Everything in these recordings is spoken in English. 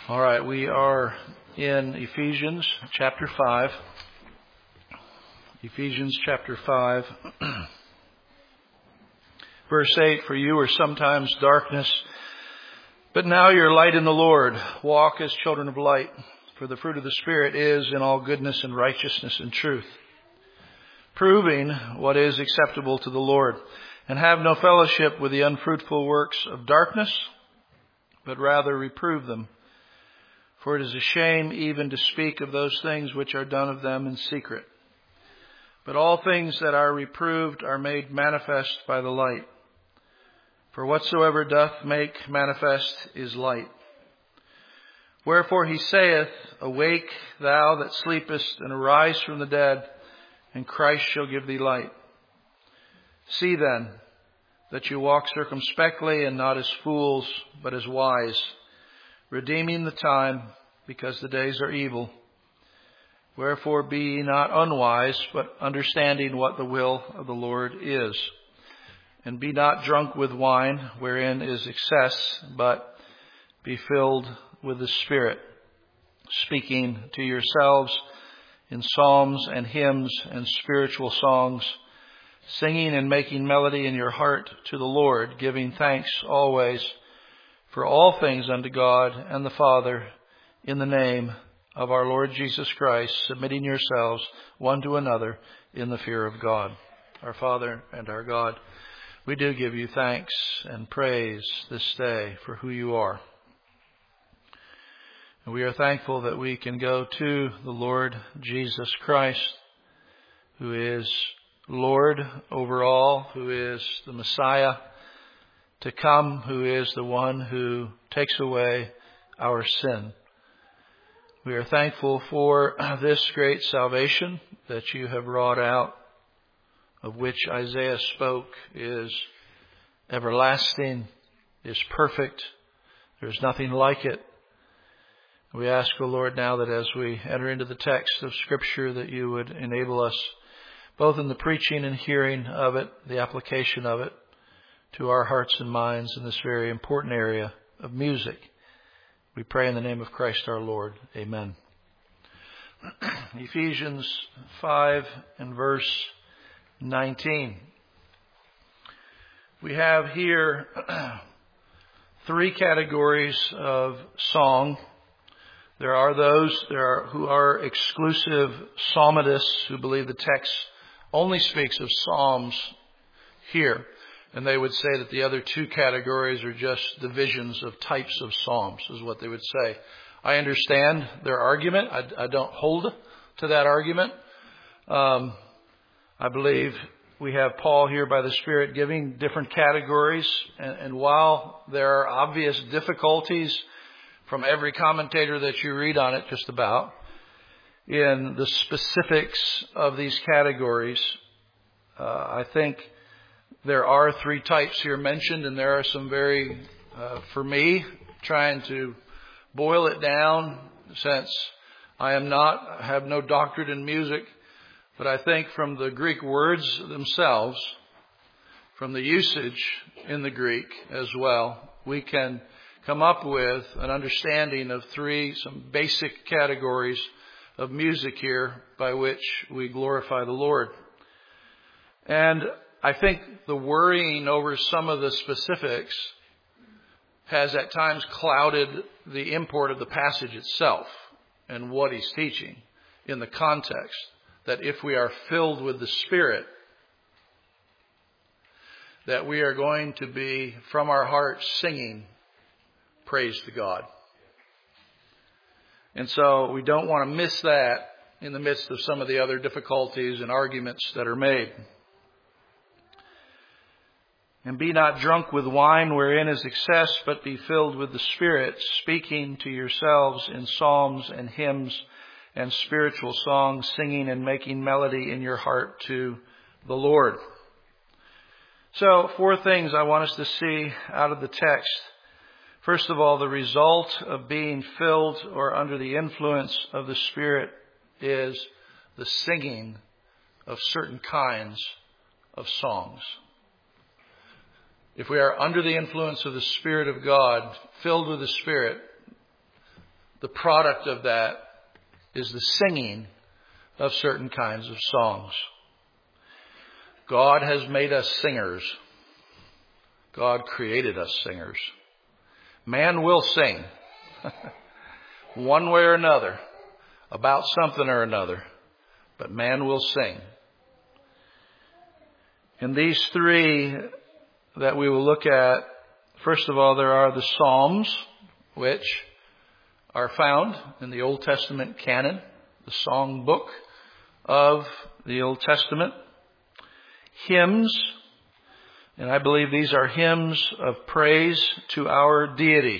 All right, we are in Ephesians chapter 5. Ephesians chapter 5. Verse 8, for you were sometimes darkness, but now you're light in the Lord. Walk as children of light, for the fruit of the Spirit is in all goodness and righteousness and truth, proving what is acceptable to the Lord. And have no fellowship with the unfruitful works of darkness, but rather reprove them. For it is a shame even to speak of those things which are done of them in secret. But all things that are reproved are made manifest by the light. For whatsoever doth make manifest is light. Wherefore he saith, awake thou that sleepest, and arise from the dead, and Christ shall give thee light. See then that you walk circumspectly, and not as fools, but as wise, redeeming the time, because the days are evil. Wherefore be ye not unwise, but understanding what the will of the Lord is. And be not drunk with wine, wherein is excess, but be filled with the Spirit, speaking to yourselves in psalms and hymns and spiritual songs, singing and making melody in your heart to the Lord, giving thanks always for all things unto God and the Father, in the name of our Lord Jesus Christ, submitting yourselves one to another in the fear of God. Our Father and our God, we do give you thanks and praise this day for who you are. And we are thankful that we can go to the Lord Jesus Christ, who is Lord over all, who is the Messiah to come, who is the one who takes away our sin. We are thankful for this great salvation that you have wrought out, of which Isaiah spoke, is everlasting, is perfect. There's nothing like it. We ask, O Lord, now that as we enter into the text of Scripture, that you would enable us, both in the preaching and hearing of it, the application of it, to our hearts and minds in this very important area of music. We pray in the name of Christ our Lord. Amen. Ephesians 5 and verse 19. We have here three categories of song. There are those who are exclusive psalmists who believe the text only speaks of psalms here. And they would say that the other two categories are just divisions of types of psalms, is what they would say. I understand their argument. I don't hold to that argument. I believe we have Paul here by the Spirit giving different categories. And while there are obvious difficulties from every commentator that you read on it, just about, in the specifics of these categories, I think there are three types here mentioned, and there are some very, for me, trying to boil it down, since I have no doctorate in music, but I think from the Greek words themselves, from the usage in the Greek as well, we can come up with an understanding of some basic categories of music here by which we glorify the Lord. And I think the worrying over some of the specifics has at times clouded the import of the passage itself and what he's teaching in the context that if we are filled with the Spirit, that we are going to be from our hearts singing praise to God. And so we don't want to miss that in the midst of some of the other difficulties and arguments that are made. And be not drunk with wine wherein is excess, but be filled with the Spirit, speaking to yourselves in psalms and hymns and spiritual songs, singing and making melody in your heart to the Lord. So, four things I want us to see out of the text. First of all, the result of being filled or under the influence of the Spirit is the singing of certain kinds of songs. If we are under the influence of the Spirit of God, filled with the Spirit, the product of that is the singing of certain kinds of songs. God has made us singers. God created us singers. Man will sing one way or another about something or another, but man will sing. In these three that we will look at, first of all, there are the Psalms, which are found in the Old Testament canon, the song book of the Old Testament. Hymns, and I believe these are hymns of praise to our deity.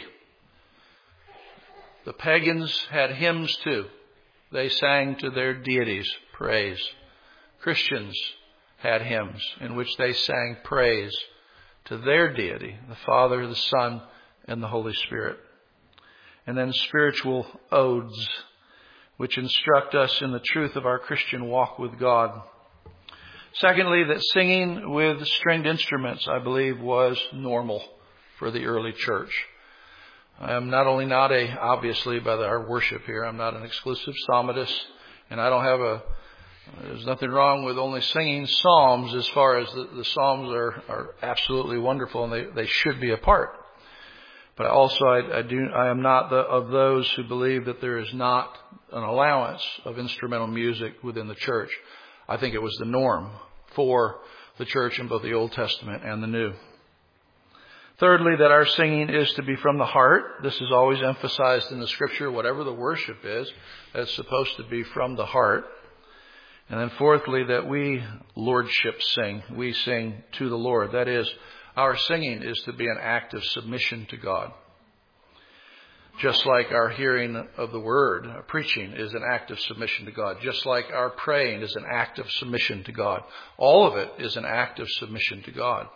The pagans had hymns too. They sang to their deities praise. Christians had hymns in which they sang praise to their deity, the Father, the Son, and the Holy Spirit. And then spiritual odes, which instruct us in the truth of our Christian walk with God. Secondly, that singing with stringed instruments, I believe, was normal for the early church. I am not only obviously by our worship here, I'm not an exclusive psalmist, and I don't have there's nothing wrong with only singing psalms as far as the psalms are absolutely wonderful and they should be a part. But also I am not of those who believe that there is not an allowance of instrumental music within the church. I think it was the norm for the church in both the Old Testament and the New. Thirdly, that our singing is to be from the heart. This is always emphasized in the Scripture. Whatever the worship is, it's supposed to be from the heart. And then fourthly, that we lordship sing. We sing to the Lord. That is, our singing is to be an act of submission to God. Just like our hearing of the word, our preaching is an act of submission to God. Just like our praying is an act of submission to God. All of it is an act of submission to God.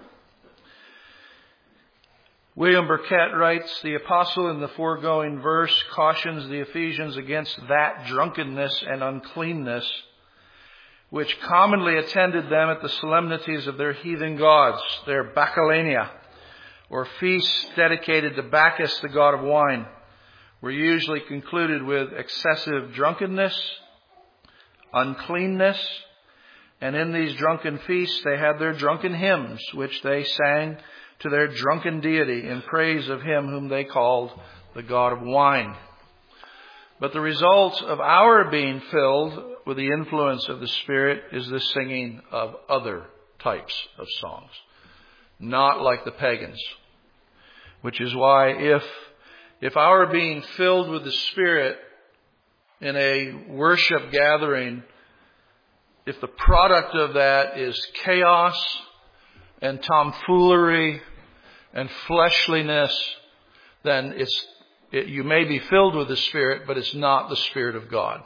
William Burkett writes, the apostle in the foregoing verse cautions the Ephesians against that drunkenness and uncleanness which commonly attended them at the solemnities of their heathen gods, their Bacchanania, or feasts dedicated to Bacchus, the god of wine, were usually concluded with excessive drunkenness, uncleanness, and in these drunken feasts they had their drunken hymns, which they sang to their drunken deity in praise of him whom they called the god of wine. But the result of our being filled with the influence of the Spirit is the singing of other types of songs, not like the pagans. Which is why if our being filled with the Spirit in a worship gathering, if the product of that is chaos and tomfoolery and fleshliness, then you may be filled with the Spirit, but it's not the Spirit of God.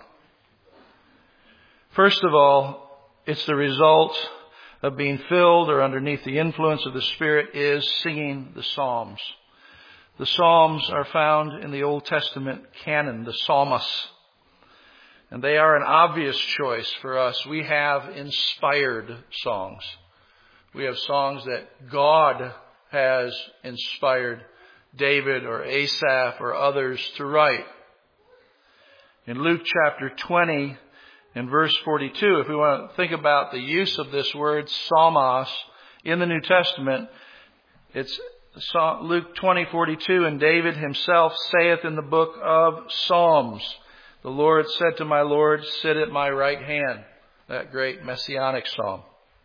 First of all, it's the result of being filled or underneath the influence of the Spirit is singing the Psalms. The Psalms are found in the Old Testament canon, the Psalms. And they are an obvious choice for us. We have inspired songs. We have songs that God has inspired David or Asaph or others to write. In Luke chapter 20 and verse 42, if we want to think about the use of this word psalmos in the New Testament, it's Luke 20:42, and David himself saith in the book of Psalms, the Lord said to my Lord, sit at my right hand. That great messianic psalm.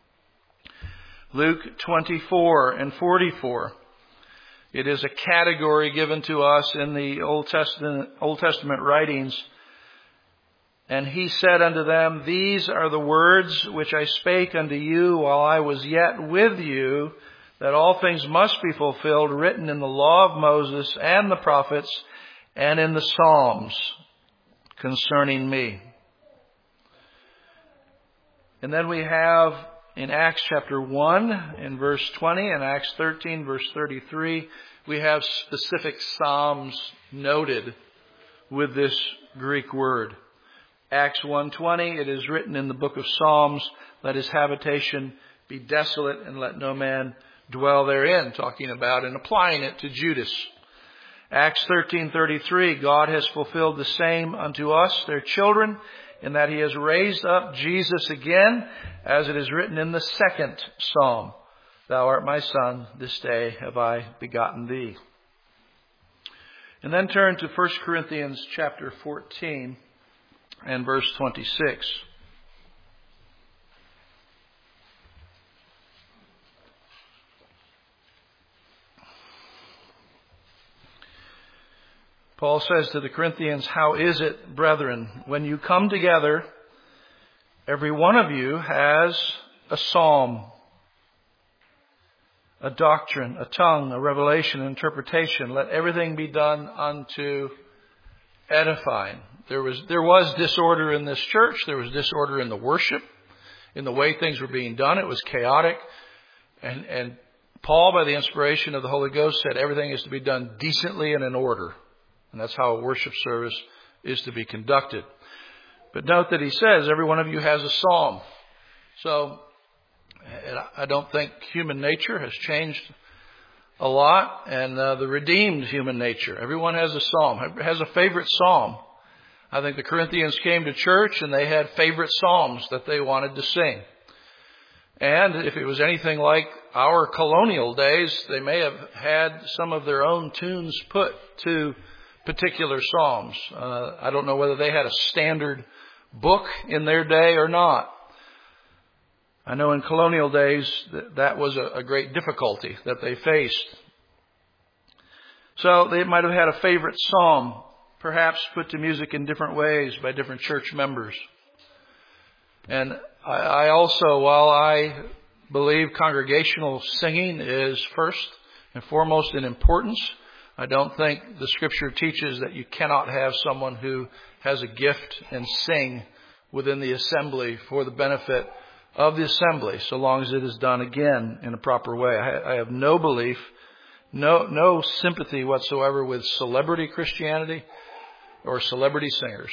Luke 24 and 44. It is a category given to us in the Old Testament writings. And he said unto them, these are the words which I spake unto you while I was yet with you, that all things must be fulfilled, written in the law of Moses and the prophets and in the Psalms concerning me. And then we have in Acts chapter 1 in verse 20 and Acts 13 verse 33, we have specific Psalms noted with this Greek word. Acts 1:20, it is written in the book of Psalms, let his habitation be desolate and let no man dwell therein, talking about and applying it to Judas. Acts 13:33, God has fulfilled the same unto us, their children, in that He has raised up Jesus again, as it is written in the second Psalm, Thou art my Son, this day have I begotten Thee. And then turn to 1 Corinthians chapter 14 and verse 26. Paul says to the Corinthians, How is it, brethren, when you come together, every one of you has a psalm, a doctrine, a tongue, a revelation, an interpretation. Let everything be done unto edifying. There was disorder in this church. There was disorder in the worship, in the way things were being done. It was chaotic. And Paul, by the inspiration of the Holy Ghost, said everything is to be done decently and in order. And that's how a worship service is to be conducted. But note that he says every one of you has a psalm. So I don't think human nature has changed a lot. And the redeemed human nature, everyone has a psalm, has a favorite psalm. I think the Corinthians came to church and they had favorite psalms that they wanted to sing. And if it was anything like our colonial days, they may have had some of their own tunes put to particular psalms. I don't know whether they had a standard book in their day or not. I know in colonial days that was a great difficulty that they faced. So they might have had a favorite psalm, perhaps put to music in different ways by different church members. And I also, while I believe congregational singing is first and foremost in importance, I don't think the Scripture teaches that you cannot have someone who has a gift and sing within the assembly for the benefit of the assembly, so long as it is done again in a proper way. I have no belief, no sympathy whatsoever with celebrity Christianity or celebrity singers.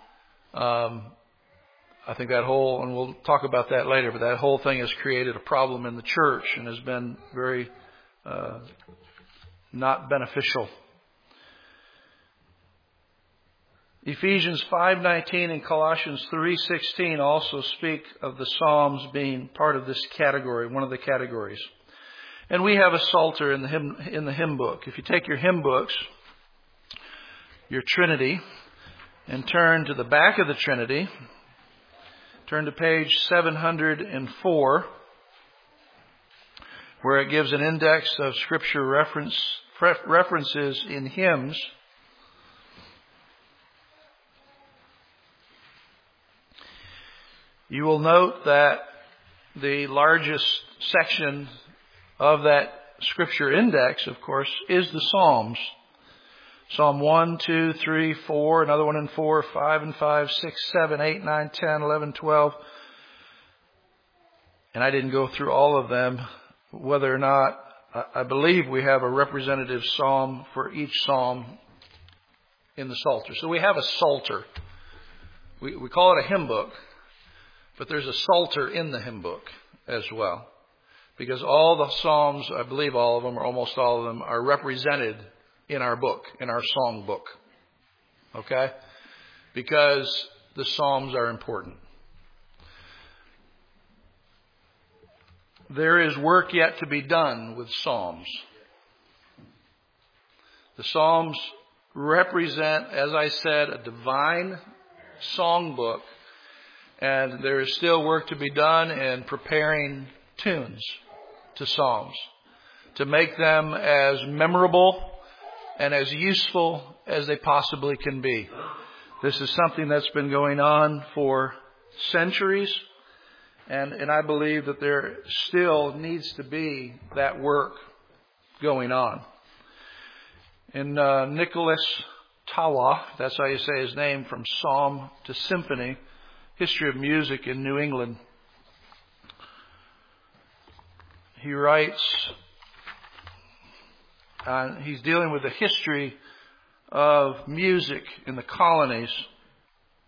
I think that whole, and we'll talk about that later, but that whole thing has created a problem in the church and has been very not beneficial. Ephesians 5:19 and Colossians 3:16 also speak of the Psalms being part of this category, one of the categories. And we have a psalter in the hymn book. If you take your hymn books, your Trinity, and turn to the back of the Trinity, turn to page 704, where it gives an index of Scripture references in hymns. You will note that the largest section of that Scripture index, of course, is the Psalms. Psalm 1, 2, 3, 4, another one in 4, 5 and 5, 6, 7, 8, 9, 10, 11, 12. And I didn't go through all of them. Whether or not, I believe we have a representative psalm for each psalm in the Psalter. So we have a Psalter. We call it a hymn book, but there's a Psalter in the hymn book as well. Because all the psalms, I believe all of them, or almost all of them, are represented in our book, in our song book. Okay? Because the psalms are important. There is work yet to be done with Psalms. The Psalms represent, as I said, a divine songbook, and there is still work to be done in preparing tunes to Psalms to make them as memorable and as useful as they possibly can be. This is something that's been going on for centuries. And I believe that there still needs to be that work going on. And Nicholas Tawa, that's how you say his name, from Psalm to Symphony, History of Music in New England. He writes, he's dealing with the history of music in the colonies.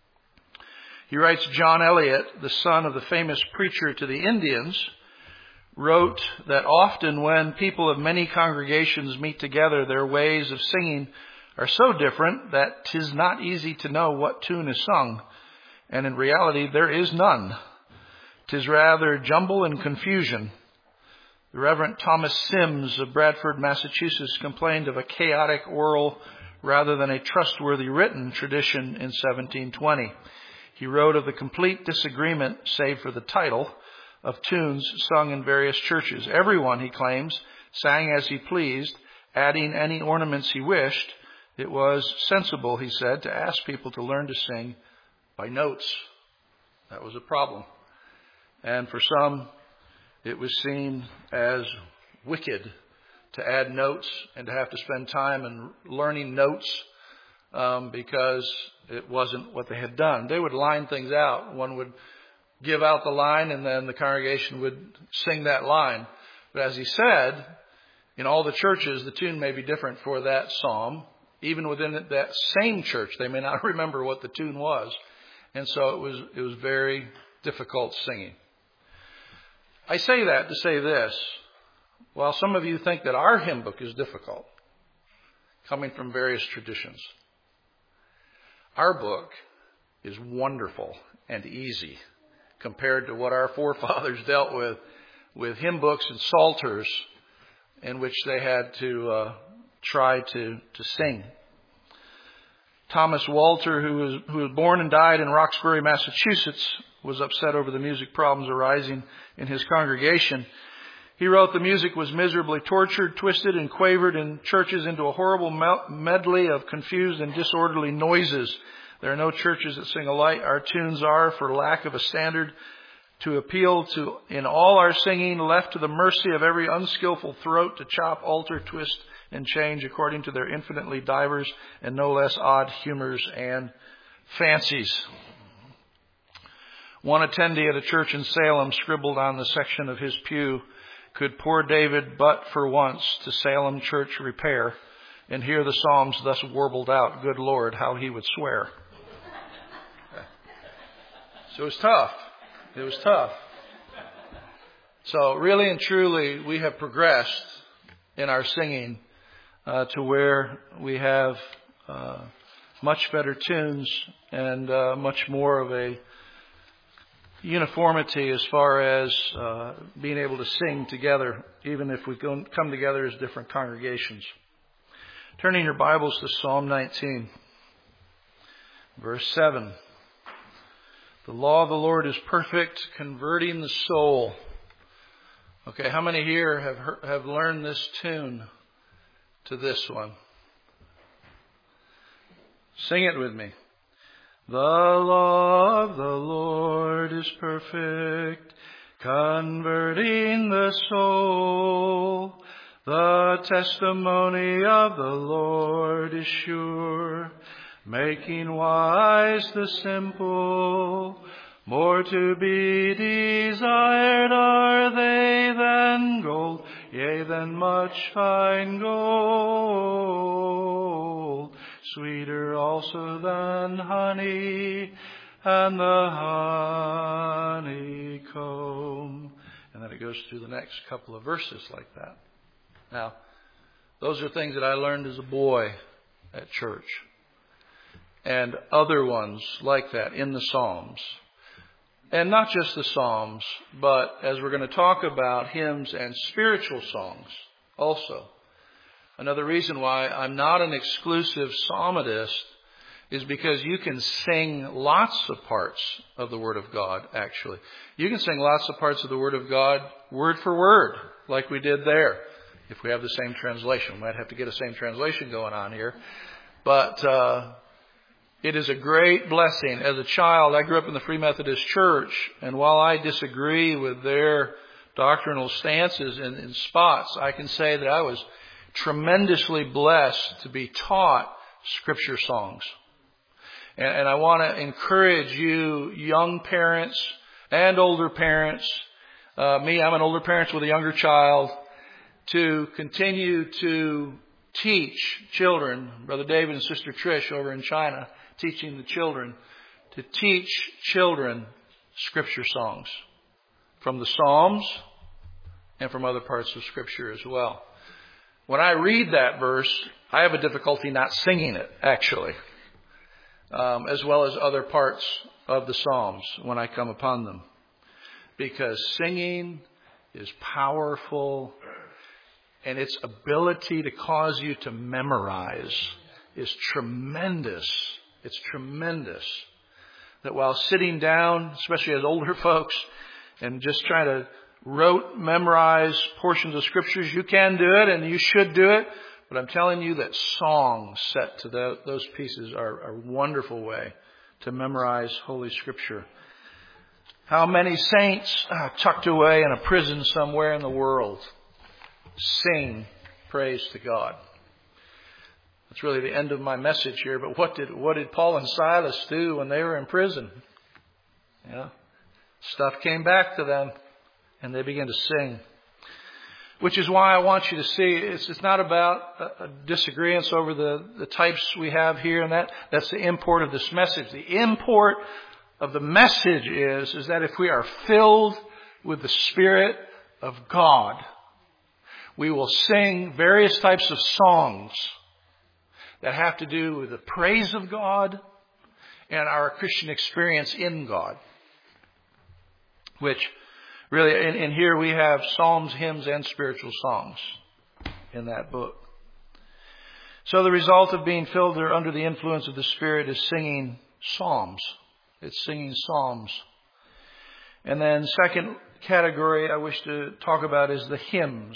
He writes, John Eliot, the son of the famous preacher to the Indians, wrote that often when people of many congregations meet together, their ways of singing are so different that 'tis not easy to know what tune is sung, and in reality there is none. 'Tis rather jumble and confusion. The Reverend Thomas Sims of Bradford, Massachusetts, complained of a chaotic oral rather than a trustworthy written tradition in 1720. He wrote of the complete disagreement, save for the title, of tunes sung in various churches. Everyone, he claims, sang as he pleased, adding any ornaments he wished. It was sensible, he said, to ask people to learn to sing by notes. That was a problem. And for some, it was seen as wicked to add notes and to have to spend time in learning notes because it wasn't what they had done. They would line things out. One would give out the line and then the congregation would sing that line. But as he said, in all the churches, the tune may be different for that psalm. Even within that same church, they may not remember what the tune was. And so it was very difficult singing. I say that to say this. While some of you think that our hymn book is difficult, coming from various traditions, our book is wonderful and easy compared to what our forefathers dealt with hymn books and psalters in which they had to try to sing. Thomas Walter, who was born and died in Roxbury, Massachusetts, was upset over the music problems arising in his congregation. He wrote, "The music was miserably tortured, twisted, and quavered in churches into a horrible medley of confused and disorderly noises. There are no churches that sing alike. Our tunes are, for lack of a standard to appeal to in all our singing, left to the mercy of every unskillful throat to chop, alter, twist, and change according to their infinitely diverse and no less odd humors and fancies." One attendee at a church in Salem scribbled on the section of his pew, "Could poor David but for once to Salem church repair and hear the psalms thus warbled out, good Lord, how he would swear." So it was tough. It was tough. So really and truly, we have progressed in our singing to where we have much better tunes and much more of a uniformity as far as being able to sing together, even if we come together as different congregations. Turning your Bibles to Psalm 19, verse 7. "The law of the Lord is perfect, converting the soul." Okay, how many here have learned this tune to this one? Sing it with me. "The law of the Lord is perfect, converting the soul. The testimony of the Lord is sure, making wise the simple. More to be desired are they than gold, yea, than much fine gold. Sweeter also than honey and the honeycomb." And then it goes through the next couple of verses like that. Now, those are things that I learned as a boy at church. And other ones like that in the Psalms. And not just the Psalms, but as we're going to talk about, hymns and spiritual songs also. Another reason why I'm not an exclusive psalmodist is because you can sing lots of parts of the Word of God, actually. You can sing lots of parts of the Word of God word for word, like we did there. If we have the same translation, we might have to get a same translation going on here. But it is a great blessing. As a child, I grew up in the Free Methodist Church, and while I disagree with their doctrinal stances in spots, I can say that I was tremendously blessed to be taught Scripture songs. And I want to encourage you, young parents and older parents, me, I'm an older parent with a younger child, to continue to teach children, Brother David and Sister Trish over in China, teaching the children, to teach children Scripture songs. From the Psalms and from other parts of Scripture as well. When I read that verse, I have a difficulty not singing it, actually, as well as other parts of the Psalms when I come upon them. Because singing is powerful, and its ability to cause you to memorize is tremendous. It's tremendous. That while sitting down, especially as older folks, and just trying to memorize portions of Scriptures, you can do it and you should do it. But I'm telling you that songs set to those pieces are a wonderful way to memorize Holy Scripture. How many saints tucked away in a prison somewhere in the world sing praise to God? That's really the end of my message here. But what did Paul and Silas do when they were in prison? Yeah, stuff came back to them, and they began to sing. Which is why I want you to see it's not about a disagreement over the types we have here, and that's the import of this message. The import of the message is that if we are filled with the Spirit of God, we will sing various types of songs that have to do with the praise of God and our Christian experience in God. Which really, in here we have psalms, hymns, and spiritual songs in that book. So the result of being filled or under the influence of the Spirit is singing psalms. It's singing psalms. And then second category I wish to talk about is the hymns.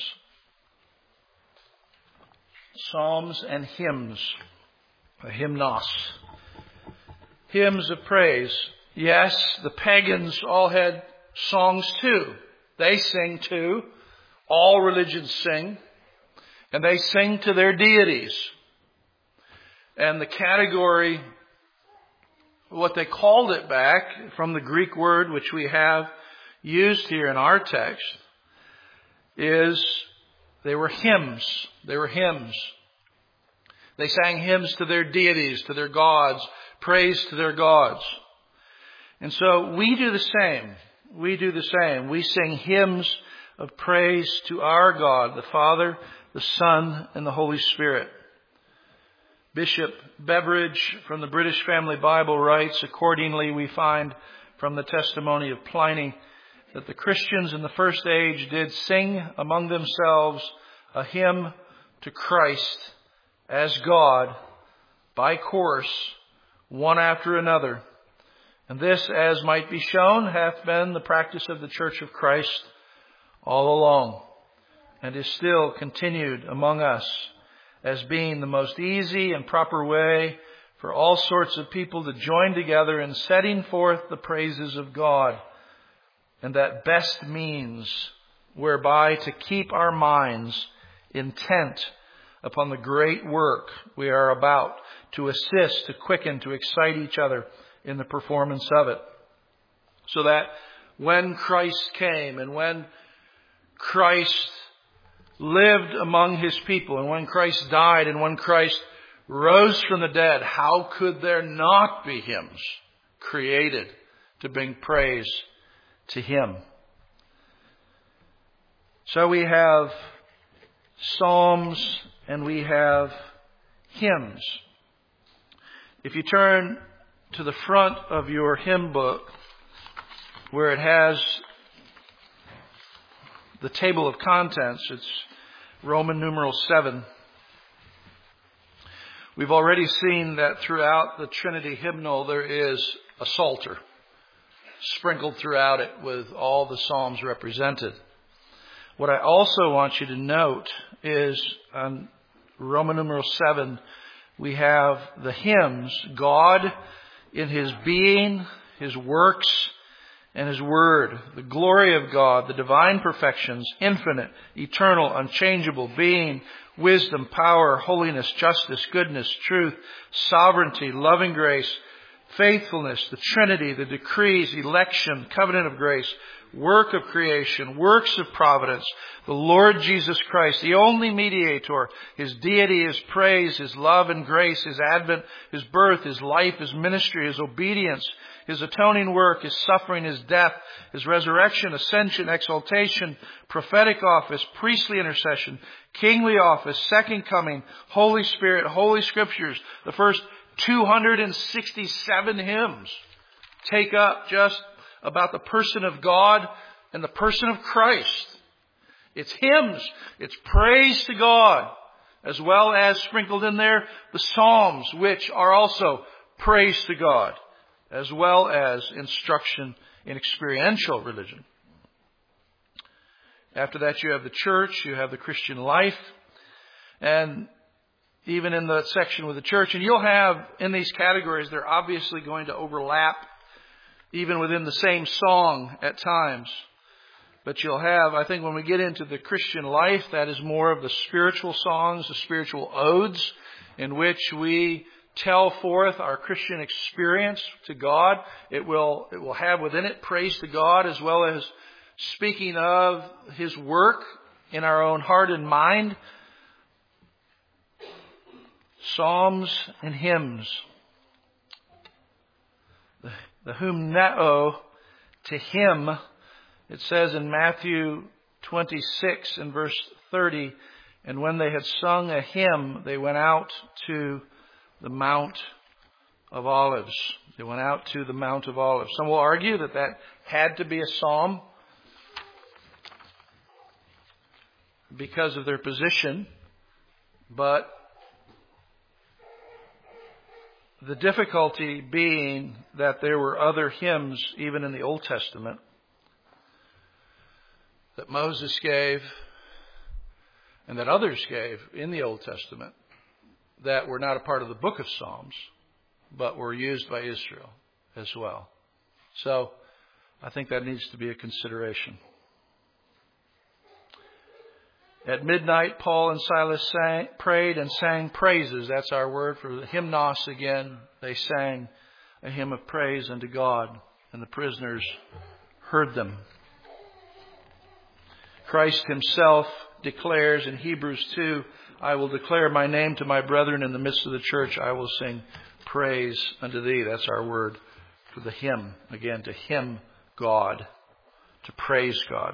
Psalms and hymns. A hymnos. Hymns of praise. Yes, the pagans all had songs too. They sing too. All religions sing. And they sing to their deities. And the category, what they called it back from the Greek word which we have used here in our text, is they were hymns. They were hymns. They sang hymns to their deities, to their gods, praise to their gods. And so we do the same. We do the same. We sing hymns of praise to our God, the Father, the Son, and the Holy Spirit. Bishop Beveridge from the British Family Bible writes, accordingly we find from the testimony of Pliny that the Christians in the first age did sing among themselves a hymn to Christ as God by course, one after another. And this, as might be shown, hath been the practice of the Church of Christ all along, and is still continued among us as being the most easy and proper way for all sorts of people to join together in setting forth the praises of God, and that best means whereby to keep our minds intent upon the great work we are about, to assist, to quicken, to excite each other in the performance of it. So that when Christ came and when Christ lived among His people and when Christ died and when Christ rose from the dead, how could there not be hymns created to bring praise to Him? So we have psalms and we have hymns. If you turn to the front of your hymn book, where it has the table of contents, it's Roman numeral 7. We've already seen that throughout the Trinity hymnal there is a psalter sprinkled throughout it with all the psalms represented. What I also want you to note is on Roman numeral 7, we have the hymns, God in His being, His works, and His word, the glory of God, the divine perfections, infinite, eternal, unchangeable being, wisdom, power, holiness, justice, goodness, truth, sovereignty, loving grace, faithfulness, the Trinity, the decrees, election, covenant of grace, work of creation, works of providence, the Lord Jesus Christ, the only mediator, His deity, His praise, His love and grace, His advent, His birth, His life, His ministry, His obedience, His atoning work, His suffering, His death, His resurrection, ascension, exaltation, prophetic office, priestly intercession, kingly office, second coming, Holy Spirit, Holy Scriptures, the first 267 hymns take up just about the person of God and the person of Christ. It's hymns, it's praise to God, as well as sprinkled in there the Psalms, which are also praise to God, as well as instruction in experiential religion. After that you have the church, you have the Christian life, and even in the section with the church. And you'll have, in these categories, they're obviously going to overlap, even within the same song at times. But you'll have, I think when we get into the Christian life, that is more of the spiritual songs, the spiritual odes, in which we tell forth our Christian experience to God. It will have within it praise to God, as well as speaking of His work in our own heart and mind. Psalms and hymns. The humneo, to him, it says in Matthew 26 and verse 30, and when they had sung a hymn, they went out to the Mount of Olives. They went out to the Mount of Olives. Some will argue that that had to be a psalm because of their position, but the difficulty being that there were other hymns, even in the Old Testament, that Moses gave and that others gave in the Old Testament that were not a part of the book of Psalms, but were used by Israel as well. So I think that needs to be a consideration. At midnight, Paul and Silas prayed and sang praises. That's our word for the hymnos again. They sang a hymn of praise unto God, and the prisoners heard them. Christ Himself declares in Hebrews 2, I will declare my name to my brethren in the midst of the church. I will sing praise unto thee. That's our word for the hymn. Again, to hymn God, to praise God.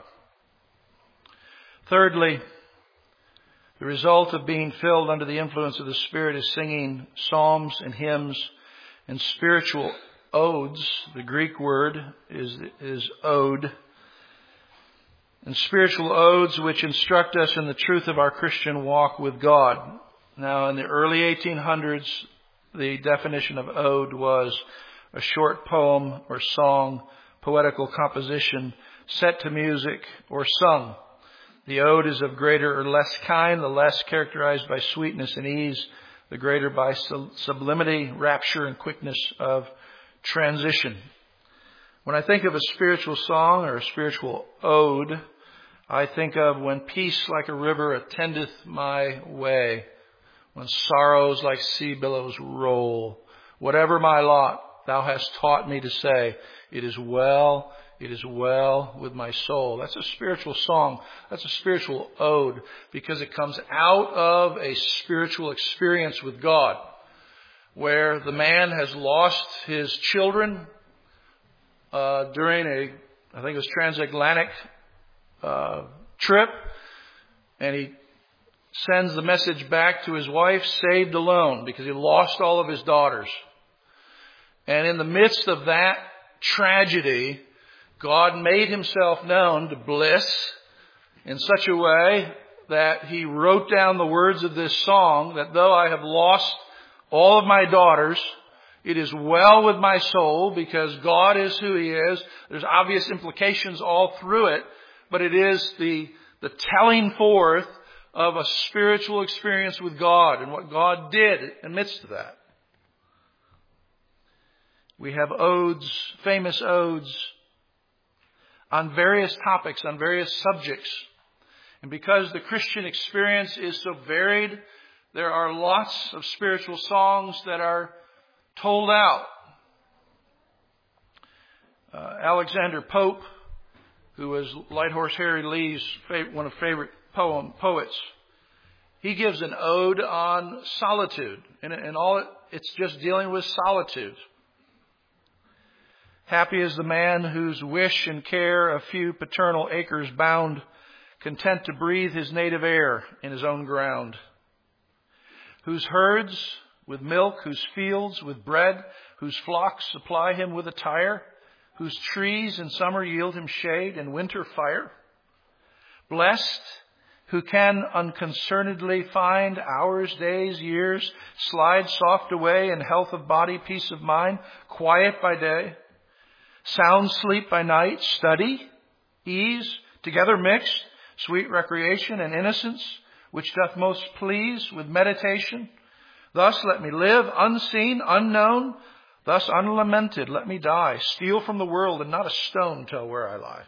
Thirdly, the result of being filled under the influence of the Spirit is singing psalms and hymns and spiritual odes. The Greek word is ode. And spiritual odes which instruct us in the truth of our Christian walk with God. Now, in the early 1800s, the definition of ode was a short poem or song, poetical composition, set to music or sung. The ode is of greater or less kind, the less characterized by sweetness and ease, the greater by sublimity, rapture, and quickness of transition. When I think of a spiritual song or a spiritual ode, I think of when peace like a river attendeth my way, when sorrows like sea billows roll. Whatever my lot, thou hast taught me to say, it is well with my soul. That's a spiritual song. That's a spiritual ode because it comes out of a spiritual experience with God where the man has lost his children during I think it was transatlantic trip, and he sends the message back to his wife, saved alone, because he lost all of his daughters. And in the midst of that tragedy, God made Himself known to Bliss in such a way that he wrote down the words of this song, that though I have lost all of my daughters, it is well with my soul because God is who He is. There's obvious implications all through it, but it is the telling forth of a spiritual experience with God and what God did in the midst of that. We have odes, famous odes, on various topics, on various subjects. And because the Christian experience is so varied, there are lots of spiritual songs that are told out. Alexander Pope, who was Light Horse Harry Lee's one of favorite poets, he gives an ode on solitude, and it's just dealing with solitude. Happy is the man whose wish and care a few paternal acres bound, content to breathe his native air in his own ground, whose herds with milk, whose fields with bread, whose flocks supply him with attire, whose trees in summer yield him shade and winter fire. Blessed who can unconcernedly find hours, days, years, slide soft away in health of body, peace of mind, quiet by day, sound sleep by night, study, ease, together mixed, sweet recreation and innocence, which doth most please with meditation. Thus let me live, unseen, unknown, thus unlamented let me die, steal from the world and not a stone tell where I lie.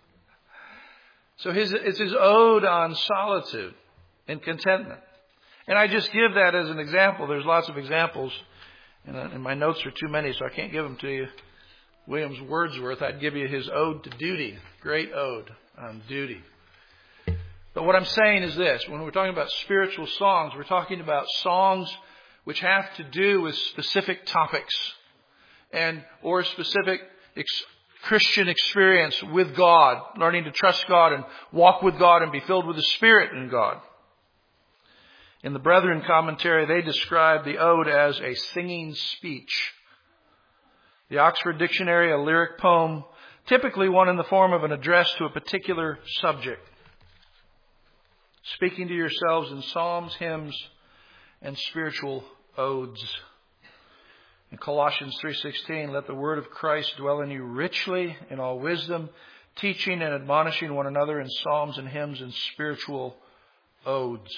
So it's his ode on solitude and contentment. And I just give that as an example. There's lots of examples, and my notes are too many, so I can't give them to you. William Wordsworth, I'd give you his Ode to Duty, great ode on duty. But what I'm saying is this: when we're talking about spiritual songs, we're talking about songs which have to do with specific topics or specific Christian experience with God, learning to trust God and walk with God and be filled with the Spirit in God. In the Brethren commentary, they describe the ode as a singing speech. The Oxford Dictionary, a lyric poem, typically one in the form of an address to a particular subject. Speaking to yourselves in psalms, hymns, and spiritual odes. In Colossians 3:16, let the word of Christ dwell in you richly in all wisdom, teaching and admonishing one another in psalms and hymns and spiritual odes.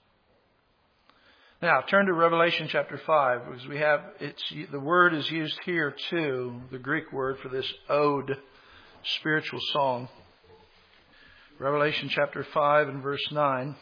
Now, turn to Revelation chapter 5, because the word is used here too, the Greek word for this ode, spiritual song. Revelation chapter 5 and verse 9.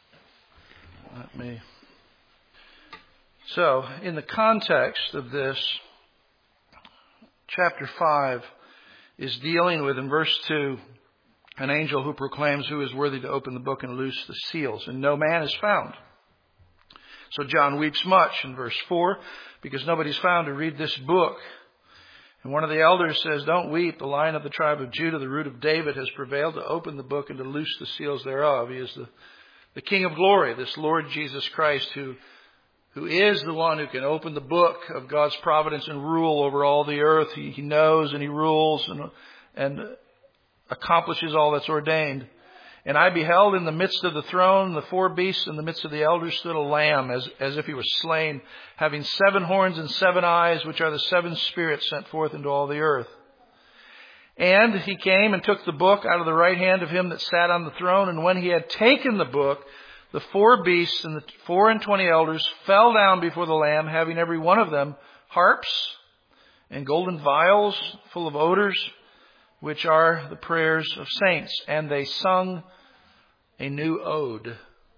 So, in the context of this, chapter 5 is dealing with, in verse 2, an angel who proclaims who is worthy to open the book and loose the seals, and no man is found. So John weeps much in verse 4, because nobody's found to read this book. And one of the elders says, don't weep, the Lion of the tribe of Judah, the root of David, has prevailed to open the book and to loose the seals thereof. He is the King of glory, this Lord Jesus Christ, who is the one who can open the book of God's providence and rule over all the earth. He knows and he rules and accomplishes all that's ordained. And I beheld in the midst of the throne, the four beasts, in the midst of the elders stood a lamb, as if he was slain, having 7 horns and 7 eyes, which are the 7 spirits sent forth into all the earth. And he came and took the book out of the right hand of him that sat on the throne. And when he had taken the book, the 4 beasts and the 24 elders fell down before the Lamb, having every one of them harps and golden vials full of odors, which are the prayers of saints. And they sung a new ode,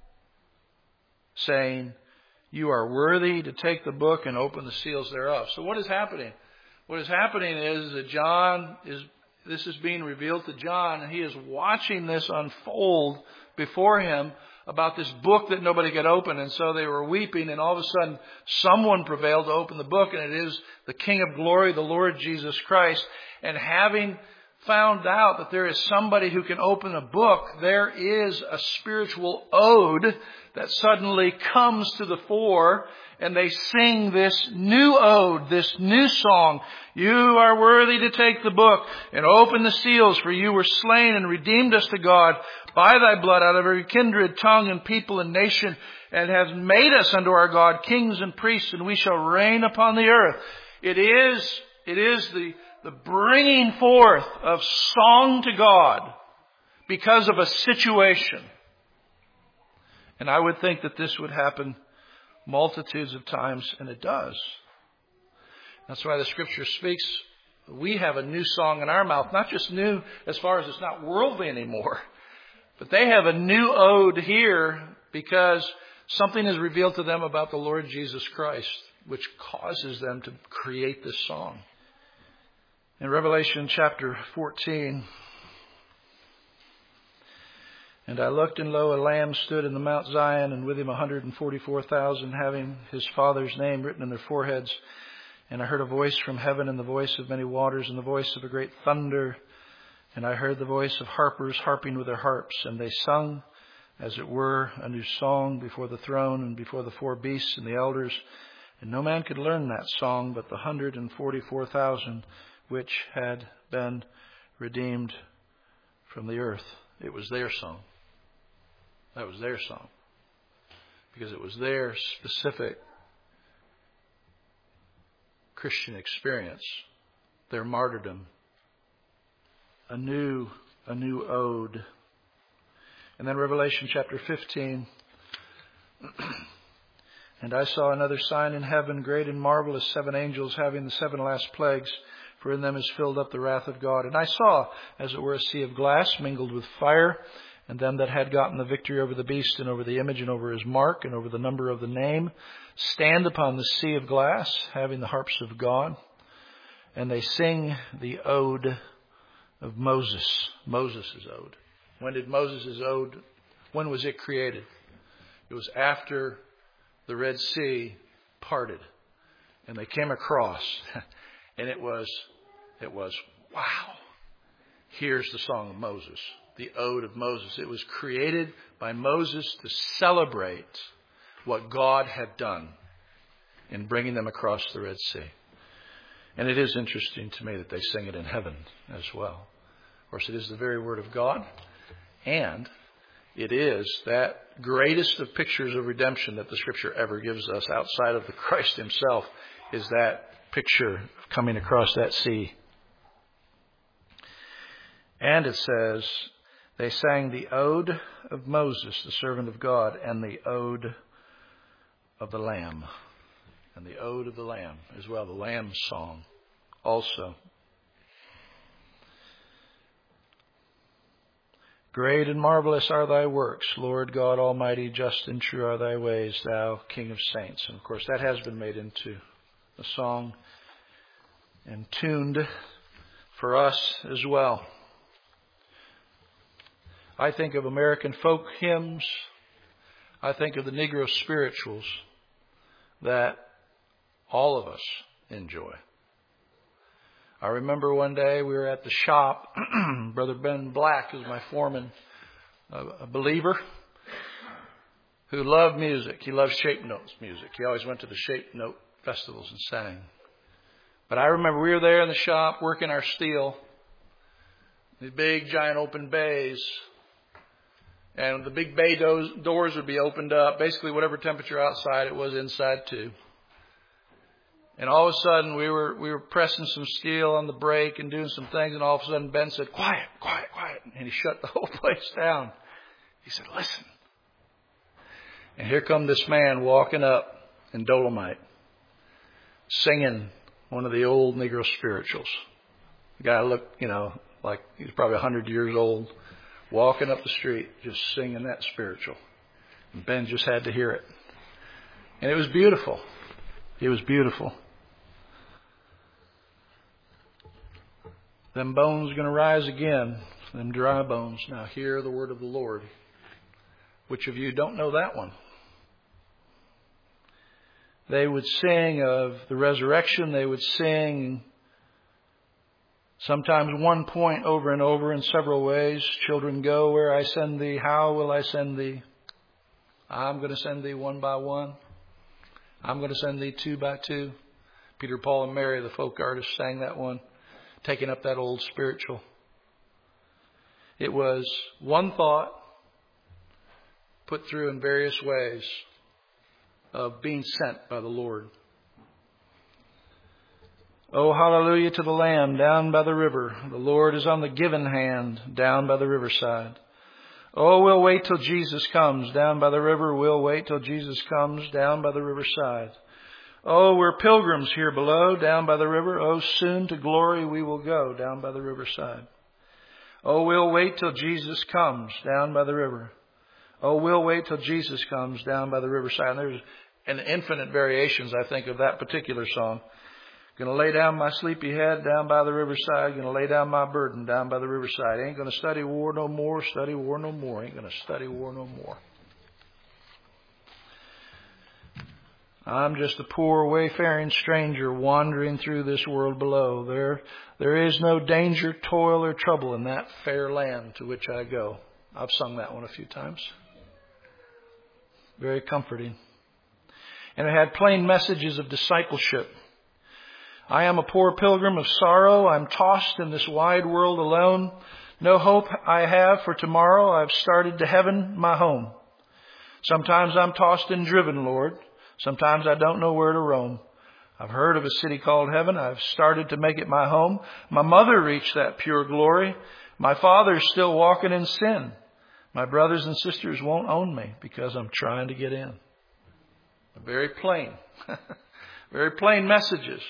saying, you are worthy to take the book and open the seals thereof. So what is happening? What is happening is that this is being revealed to John, and he is watching this unfold before him about this book that nobody could open. And so they were weeping, and all of a sudden someone prevailed to open the book, and it is the King of glory, the Lord Jesus Christ. And having found out that there is somebody who can open a book, there is a spiritual ode that suddenly comes to the fore, and they sing this new ode, this new song. You are worthy to take the book and open the seals, for you were slain and redeemed us to God by thy blood out of every kindred, tongue, and people and nation, and has made us unto our God kings and priests, and we shall reign upon the earth. It is the bringing forth of song to God because of a situation. And I would think that this would happen multitudes of times, and it does. That's why the Scripture speaks. We have a new song in our mouth, not just new as far as it's not worldly anymore, but they have a new ode here because something is revealed to them about the Lord Jesus Christ, which causes them to create this song. In Revelation chapter 14, and I looked, and lo, a Lamb stood in the Mount Zion, and with him 144,000, having his Father's name written in their foreheads. And I heard a voice from heaven, and the voice of many waters, and the voice of a great thunder. And I heard the voice of harpers harping with their harps, and they sung, as it were, a new song before the throne and before the four beasts and the elders. And no man could learn that song but the 144,000 which had been redeemed from the earth. It was their song. That was their song. Because it was their specific Christian experience, their martyrdom, a new ode. And then Revelation chapter 15. And I saw another sign in heaven, great and marvelous, 7 angels having the 7 last plagues, for in them is filled up the wrath of God. And I saw, as it were, a sea of glass mingled with fire, and them that had gotten the victory over the beast and over the image and over his mark and over the number of the name, stand upon the sea of glass, having the harps of God. And they sing the ode of Moses. Moses' ode. When did Moses' ode, when was it created? It was after the Red Sea parted. And they came across. And it was, wow. Here's the song of Moses. The ode of Moses. It was created by Moses to celebrate what God had done in bringing them across the Red Sea. And it is interesting to me that they sing it in heaven as well. Of course, it is the very word of God. And it is that greatest of pictures of redemption that the Scripture ever gives us outside of the Christ himself is that picture of coming across that sea. And it says, they sang the ode of Moses, the servant of God, and the ode of the Lamb. And the ode of the Lamb as well, the Lamb's song also. Great and marvelous are thy works, Lord God Almighty, just and true are thy ways, thou King of saints. And of course that has been made into a song and tuned for us as well. I think of American folk hymns. I think of the Negro spirituals that all of us enjoy. I remember one day we were at the shop. Brother Ben Black is my foreman, a believer who loved music. He loved Shape Notes music. He always went to the Shape Note festivals and sang. But I remember we were there in the shop working our steel. The big giant open bays. And the big bay doors would be opened up. Basically, whatever temperature outside, it was inside too. And all of a sudden, we were pressing some steel on the brake and doing some things. And all of a sudden, Ben said, "Quiet, quiet, quiet." And he shut the whole place down. He said, "Listen." And here come this man walking up in Dolomite, singing one of the old Negro spirituals. The guy looked, like he was probably 100 years old. Walking up the street, just singing that spiritual. And Ben just had to hear it. And it was beautiful. It was beautiful. Them bones are going to rise again. Them dry bones. Now hear the word of the Lord. Which of you don't know that one? They would sing of the resurrection. They would sing sometimes one point over and over in several ways. Children, go where I send thee. How will I send thee? I'm going to send thee one by one. I'm going to send thee two by two. Peter, Paul, and Mary, the folk artists, sang that one, taking up that old spiritual. It was one thought put through in various ways of being sent by the Lord. Oh, hallelujah to the Lamb down by the river. The Lord is on the given hand down by the riverside. Oh, we'll wait till Jesus comes down by the river. We'll wait till Jesus comes down by the riverside. Oh, we're pilgrims here below down by the river. Oh, soon to glory we will go down by the riverside. Oh, we'll wait till Jesus comes down by the river. Oh, we'll wait till Jesus comes down by the riverside. And there's an infinite variations, I think, of that particular song. Going to lay down my sleepy head down by the riverside. Going to lay down my burden down by the riverside. Ain't going to study war no more, study war no more. Ain't going to study war no more. I'm just a poor wayfaring stranger wandering through this world below. There is no danger, toil, or trouble in that fair land to which I go. I've sung that one a few times. Very comforting. And it had plain messages of discipleship. I am a poor pilgrim of sorrow. I'm tossed in this wide world alone. No hope I have for tomorrow. I've started to heaven, my home. Sometimes I'm tossed and driven, Lord. Sometimes I don't know where to roam. I've heard of a city called heaven. I've started to make it my home. My mother reached that pure glory. My father's still walking in sin. My brothers and sisters won't own me because I'm trying to get in. Very plain. Very plain messages.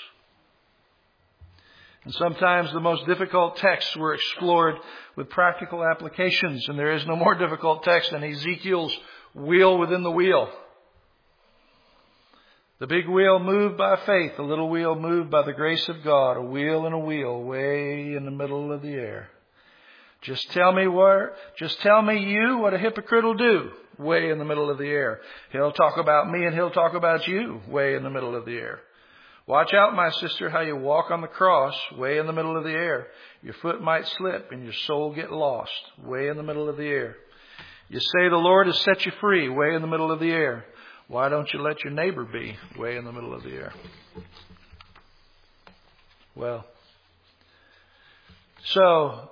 And sometimes the most difficult texts were explored with practical applications. And there is no more difficult text than Ezekiel's wheel within the wheel. The big wheel moved by faith, the little wheel moved by the grace of God, a wheel and a wheel way in the middle of the air. Just tell me you what a hypocrite will do, way in the middle of the air. He'll talk about me and he'll talk about you, way in the middle of the air. Watch out, my sister, how you walk on the cross, way in the middle of the air. Your foot might slip and your soul get lost, way in the middle of the air. You say the Lord has set you free, way in the middle of the air. Why don't you let your neighbor be, way in the middle of the air? Well, so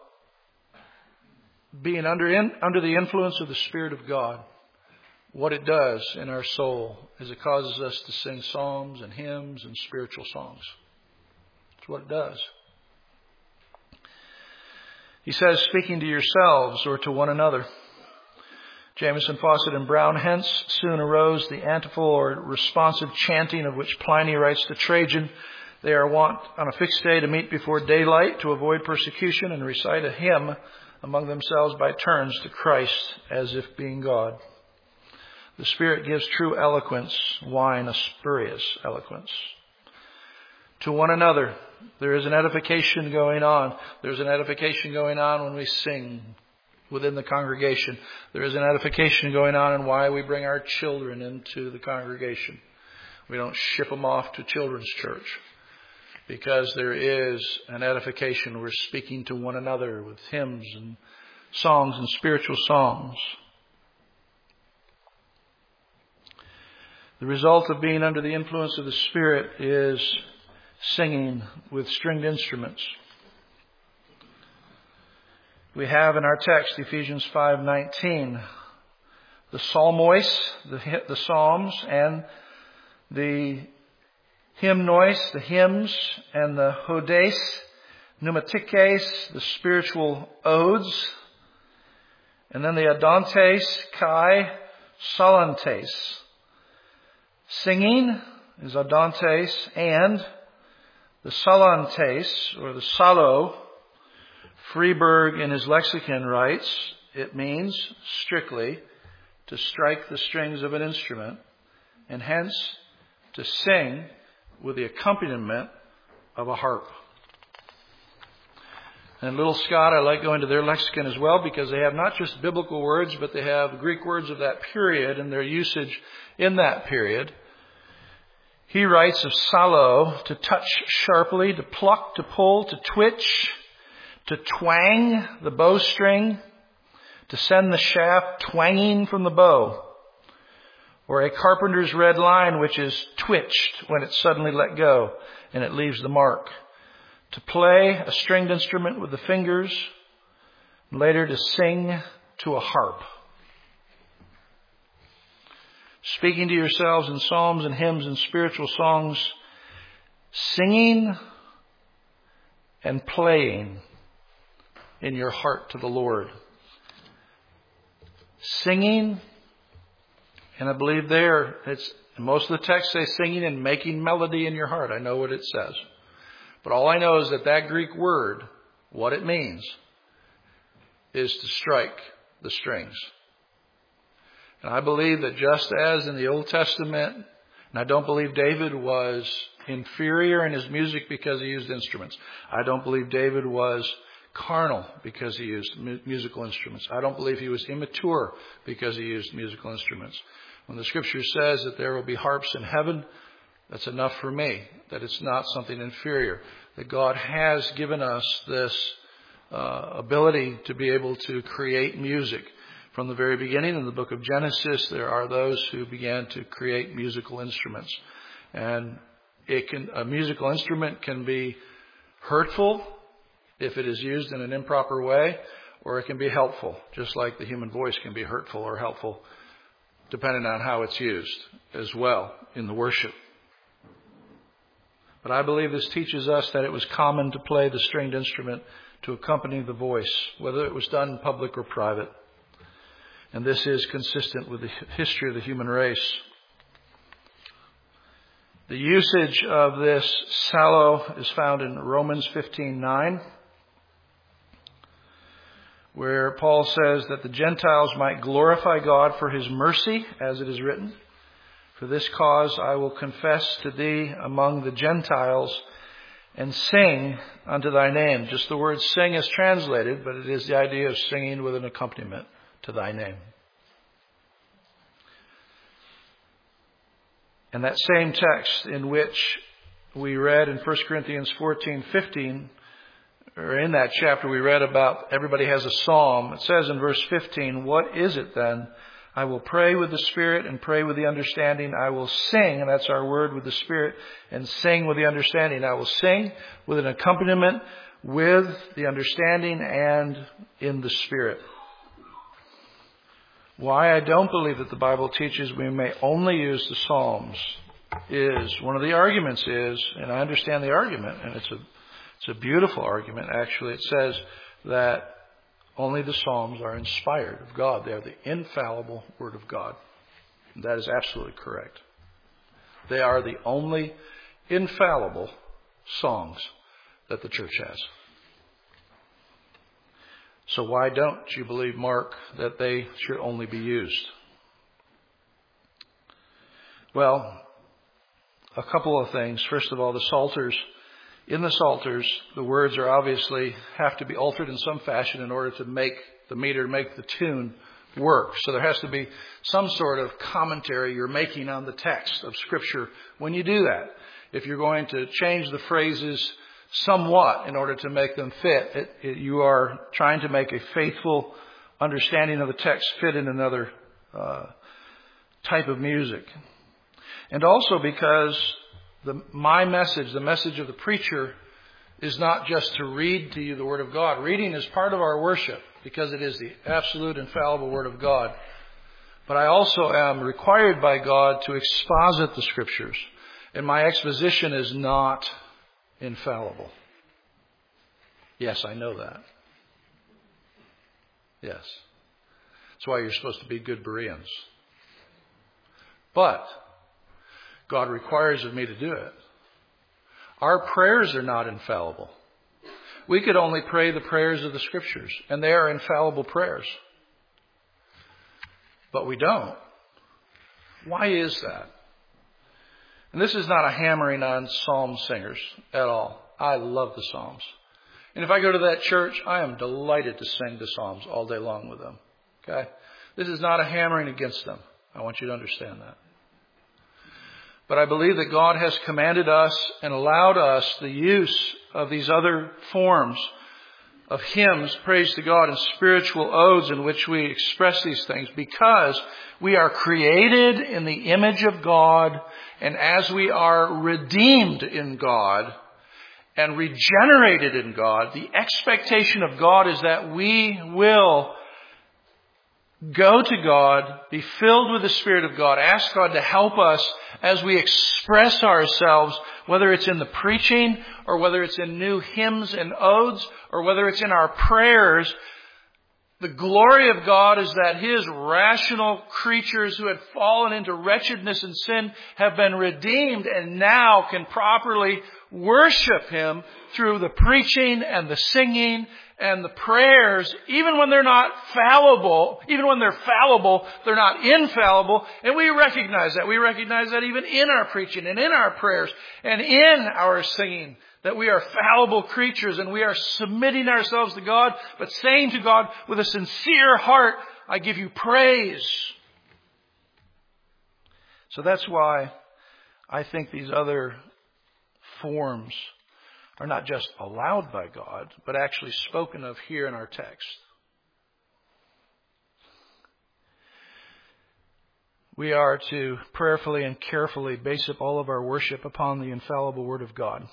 being under the influence of the Spirit of God, what it does in our soul is it causes us to sing psalms and hymns and spiritual songs. That's what it does. He says, speaking to yourselves or to one another. Jamieson, Fawcett, and Brown, hence soon arose the antiphal or responsive chanting of which Pliny writes to Trajan. They are wont on a fixed day to meet before daylight to avoid persecution and recite a hymn among themselves by turns to Christ as if being God. The Spirit gives true eloquence, wine a spurious eloquence. To one another, there is an edification going on. There's an edification going on when we sing within the congregation. There is an edification going on in why we bring our children into the congregation. We don't ship them off to children's church because there is an edification. We're speaking to one another with hymns and songs and spiritual songs. The result of being under the influence of the Spirit is singing with stringed instruments. We have in our text, Ephesians 5:19, the psalmois, the psalms, and the hymnois, the hymns, and the hodes, pneumatikes, the spiritual odes, and then the adantes, kai, salantes. Singing is adantes, and the salantes, or the salo, Freeburg in his lexicon writes, it means strictly to strike the strings of an instrument, and hence to sing with the accompaniment of a harp. And Little Scott, I like going to their lexicon as well because they have not just biblical words, but they have Greek words of that period and their usage in that period. He writes of salo, to touch sharply, to pluck, to pull, to twitch, to twang the bowstring, to send the shaft twanging from the bow, or a carpenter's red line which is twitched when it's suddenly let go and it leaves the mark. To play a stringed instrument with the fingers, and later to sing to a harp. Speaking to yourselves in psalms and hymns and spiritual songs, singing and playing in your heart to the Lord. Singing, and I believe there, most of the texts say singing and making melody in your heart. I know what it says. But all I know is that Greek word, what it means, is to strike the strings. And I believe that just as in the Old Testament, and I don't believe David was inferior in his music because he used instruments. I don't believe David was carnal because he used musical instruments. I don't believe he was immature because he used musical instruments. When the scripture says that there will be harps in heaven, that's enough for me, that it's not something inferior, that God has given us this ability to be able to create music. From the very beginning in the book of Genesis, there are those who began to create musical instruments. And a musical instrument can be hurtful if it is used in an improper way, or it can be helpful, just like the human voice can be hurtful or helpful, depending on how it's used as well in the worship. But I believe this teaches us that it was common to play the stringed instrument to accompany the voice, whether it was done in public or private. And this is consistent with the history of the human race. The usage of this psallo is found in Romans 15:9, where Paul says that the Gentiles might glorify God for his mercy, as it is written, "For this cause I will confess to thee among the Gentiles and sing unto thy name." Just the word sing is translated, but it is the idea of singing with an accompaniment to thy name. And that same text in which we read in 1 Corinthians 14:15, or in that chapter we read about everybody has a psalm. It says in verse 15, "What is it then? I will pray with the Spirit and pray with the understanding. I will sing," and that's our word, with the Spirit, and sing with the understanding. I will sing with an accompaniment with the understanding and in the Spirit. Why I don't believe that the Bible teaches we may only use the Psalms is, one of the arguments is, and I understand the argument, and it's a beautiful argument actually. It says that only the Psalms are inspired of God. They are the infallible Word of God. And that is absolutely correct. They are the only infallible songs that the church has. So why don't you believe, Mark, that they should only be used? Well, a couple of things. First of all, the Psalters. In the Psalters, the words are obviously have to be altered in some fashion in order to make the meter, make the tune work. So there has to be some sort of commentary you're making on the text of Scripture when you do that. If you're going to change the phrases somewhat in order to make them fit, you are trying to make a faithful understanding of the text fit in another type of music. And also because my message, the message of the preacher, is not just to read to you the Word of God. Reading is part of our worship because it is the absolute infallible Word of God. But I also am required by God to exposit the Scriptures. And my exposition is not infallible. Yes, I know that. Yes. That's why you're supposed to be good Bereans. But God requires of me to do it. Our prayers are not infallible. We could only pray the prayers of the Scriptures, and they are infallible prayers. But we don't. Why is that? And this is not a hammering on psalm singers at all. I love the Psalms. And if I go to that church, I am delighted to sing the Psalms all day long with them. Okay? This is not a hammering against them. I want you to understand that. But I believe that God has commanded us and allowed us the use of these other forms of hymns, praise to God, and spiritual odes in which we express these things because we are created in the image of God, and as we are redeemed in God and regenerated in God, the expectation of God is that we will go to God, be filled with the Spirit of God, ask God to help us as we express ourselves, whether it's in the preaching or whether it's in new hymns and odes or whether it's in our prayers, The glory of God is that His rational creatures who had fallen into wretchedness and sin have been redeemed and now can properly worship Him through the preaching and the singing and the prayers, even when they're not fallible. Even when they're fallible, they're not infallible. And we recognize that. We recognize that even in our preaching and in our prayers and in our singing, that we are fallible creatures and we are submitting ourselves to God, but saying to God with a sincere heart, I give you praise. So that's why I think these other forms are not just allowed by God, but actually spoken of here in our text. We are to prayerfully and carefully base up all of our worship upon the infallible Word of God.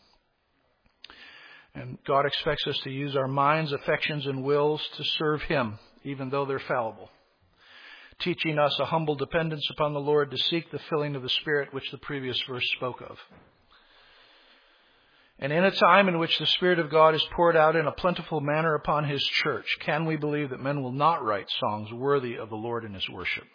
And God expects us to use our minds, affections, and wills to serve Him, even though they're fallible, teaching us a humble dependence upon the Lord to seek the filling of the Spirit, which the previous verse spoke of. And in a time in which the Spirit of God is poured out in a plentiful manner upon His church, can we believe that men will not write songs worthy of the Lord and His worship?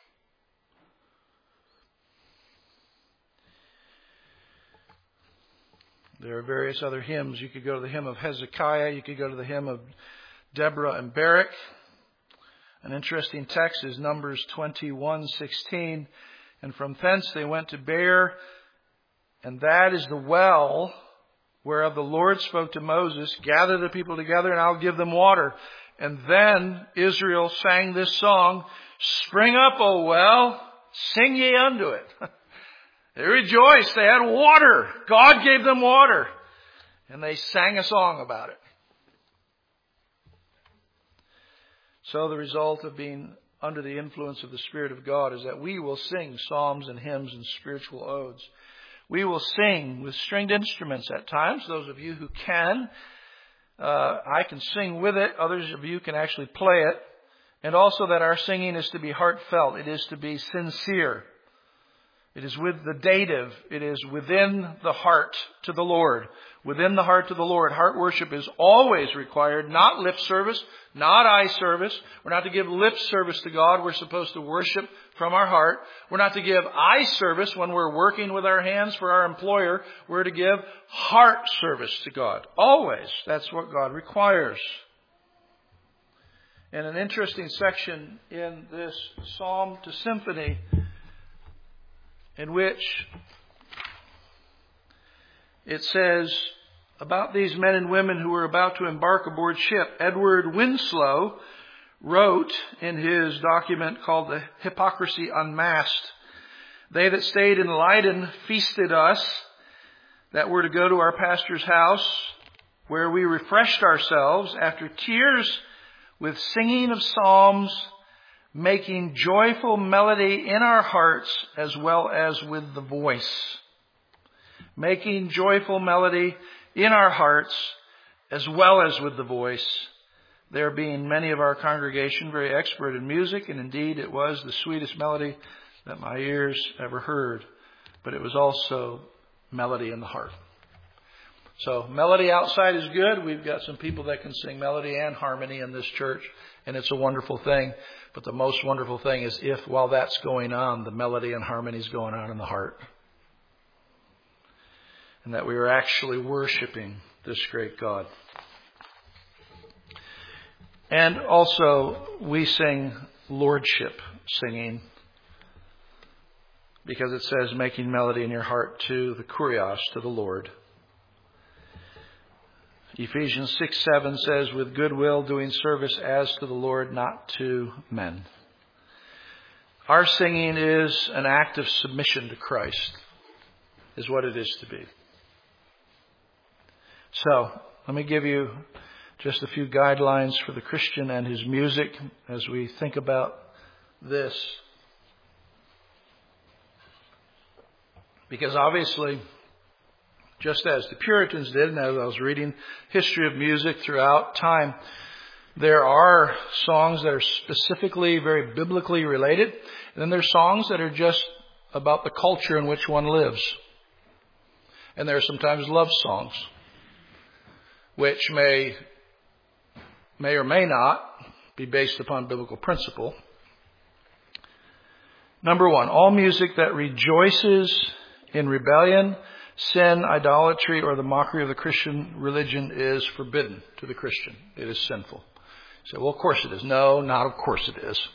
There are various other hymns. You could go to the hymn of Hezekiah. You could go to the hymn of Deborah and Barak. An interesting text is Numbers 21:16. And from thence they went to Beer, and that is the well whereof the Lord spoke to Moses, gather the people together and I'll give them water. And then Israel sang this song, Spring up, O well, sing ye unto it. They rejoiced. They had water. God gave them water. And they sang a song about it. So the result of being under the influence of the Spirit of God is that we will sing psalms and hymns and spiritual odes. We will sing with stringed instruments at times. Those of you who can, I can sing with it. Others of you can actually play it. And also that our singing is to be heartfelt. It is to be sincere. It is with the dative. It is within the heart to the Lord. Within the heart to the Lord. Heart worship is always required, not lip service, not eye service. We're not to give lip service to God. We're supposed to worship from our heart. We're not to give eye service when we're working with our hands for our employer. We're to give heart service to God. Always. That's what God requires. And an interesting section in this Psalm to Symphony, in which it says about these men and women who were about to embark aboard ship. Edward Winslow wrote in his document called The Hypocrisy Unmasked, they that stayed in Leiden feasted us, that were to go to our pastor's house, where we refreshed ourselves after tears with singing of psalms, making joyful melody in our hearts as well as with the voice. Making joyful melody in our hearts as well as with the voice. There being many of our congregation very expert in music, and indeed it was the sweetest melody that my ears ever heard. But it was also melody in the heart. So melody outside is good. We've got some people that can sing melody and harmony in this church, and it's a wonderful thing. But the most wonderful thing is if, while that's going on, the melody and harmony is going on in the heart. And that we are actually worshiping this great God. And also, we sing lordship singing, because it says, making melody in your heart to the Kurios, to the Lord. Ephesians 6:7 says, with goodwill doing service as to the Lord, not to men. Our singing is an act of submission to Christ, is what it is to be. So, let me give you just a few guidelines for the Christian and his music as we think about this. Because obviously, just as the Puritans did, and as I was reading history of music throughout time, there are songs that are specifically very biblically related, and then there's songs that are just about the culture in which one lives. And there are sometimes love songs, which may or may not be based upon biblical principle. Number one, all music that rejoices in rebellion, sin, idolatry, or the mockery of the Christian religion is forbidden to the Christian. It is sinful. You say, well, of course it is. No, not of course it is.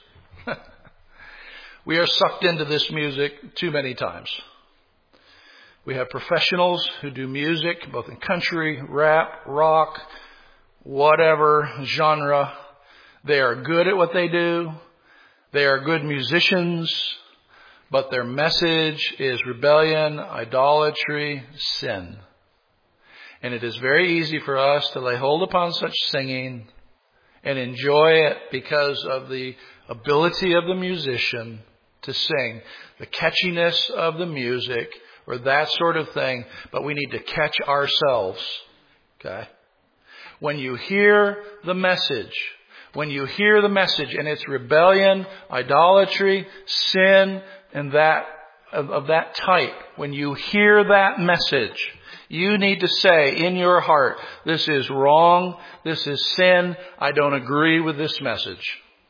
We are sucked into this music too many times. We have professionals who do music, both in country, rap, rock, whatever genre. They are good at what they do. They are good musicians, but their message is rebellion, idolatry, sin. And it is very easy for us to lay hold upon such singing and enjoy it because of the ability of the musician to sing, the catchiness of the music, or that sort of thing, but we need to catch ourselves. Okay? When you hear the message and it's rebellion, idolatry, sin, and that of that type, when you hear that message, you need to say in your heart, this is wrong, this is sin, I don't agree with this message.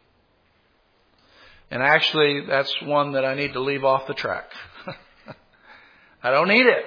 And actually, that's one that I need to leave off the track. I don't need it.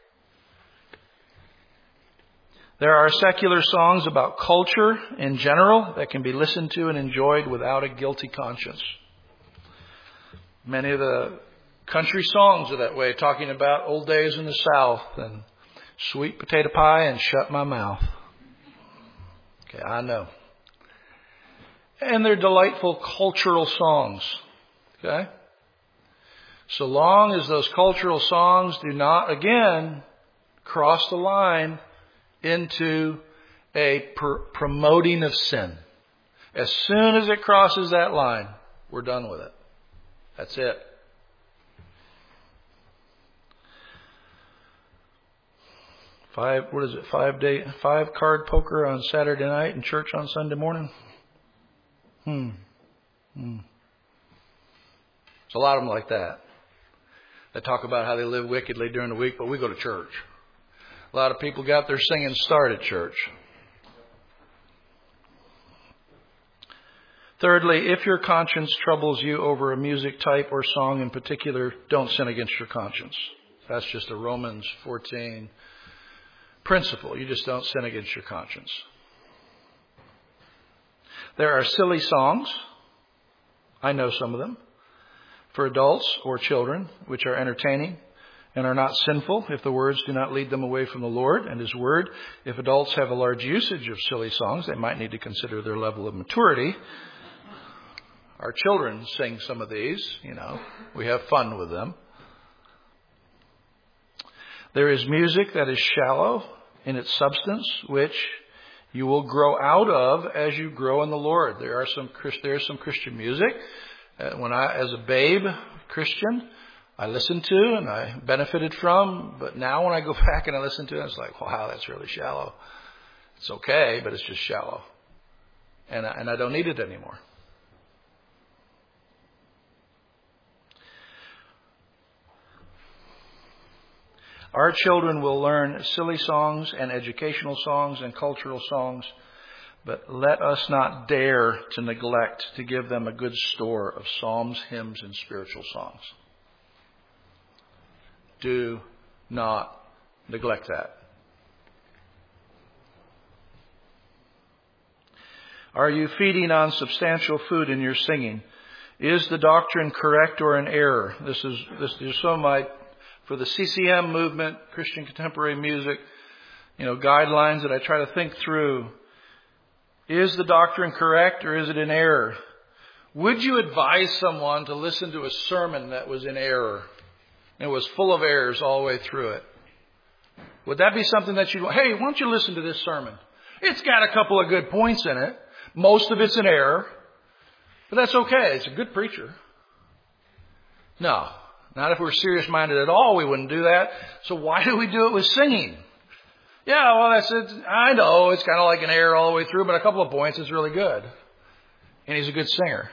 There are secular songs about culture in general that can be listened to and enjoyed without a guilty conscience. Many of the country songs are that way, talking about old days in the South and sweet potato pie and shut my mouth. Okay, I know. And they're delightful cultural songs. Okay? So long as those cultural songs do not, again, cross the line into a promoting of sin. As soon as it crosses that line, we're done with it. That's it. Five card poker on Saturday night and church on Sunday morning? There's a lot of them like that. They talk about how they live wickedly during the week, but we go to church. A lot of people got their singing start at church. Thirdly, if your conscience troubles you over a music type or song in particular, don't sin against your conscience. That's just a Romans 14 principle. You just don't sin against your conscience. There are silly songs. I know some of them. For adults or children, which are entertaining and are not sinful if the words do not lead them away from the Lord and His Word. If adults have a large usage of silly songs, they might need to consider their level of maturity. Our children sing some of these, we have fun with them. There is music that is shallow in its substance, which you will grow out of as you grow in the Lord. There is some Christian music. When as a babe Christian, I listened to and I benefited from, but now when I go back and I listen to it, it's like, wow, that's really shallow. It's okay, but it's just shallow. And I don't need it anymore. Our children will learn silly songs and educational songs and cultural songs, but let us not dare to neglect to give them a good store of psalms, hymns, and spiritual songs. Do not neglect that. Are you feeding on substantial food in your singing? Is the doctrine correct or in error? This is some of my, for the CCM movement, Christian contemporary music, guidelines that I try to think through. Is the doctrine correct or is it in error? Would you advise someone to listen to a sermon that was in error? It was full of errors all the way through it. Would that be something that hey, why don't you listen to this sermon? It's got a couple of good points in it. Most of it's in error. But that's okay. It's a good preacher. No, not if we're serious-minded at all. We wouldn't do that. So why do we do it with singing? Yeah, well, that's it. I know it's kind of like an error all the way through, but a couple of points is really good. And he's a good singer.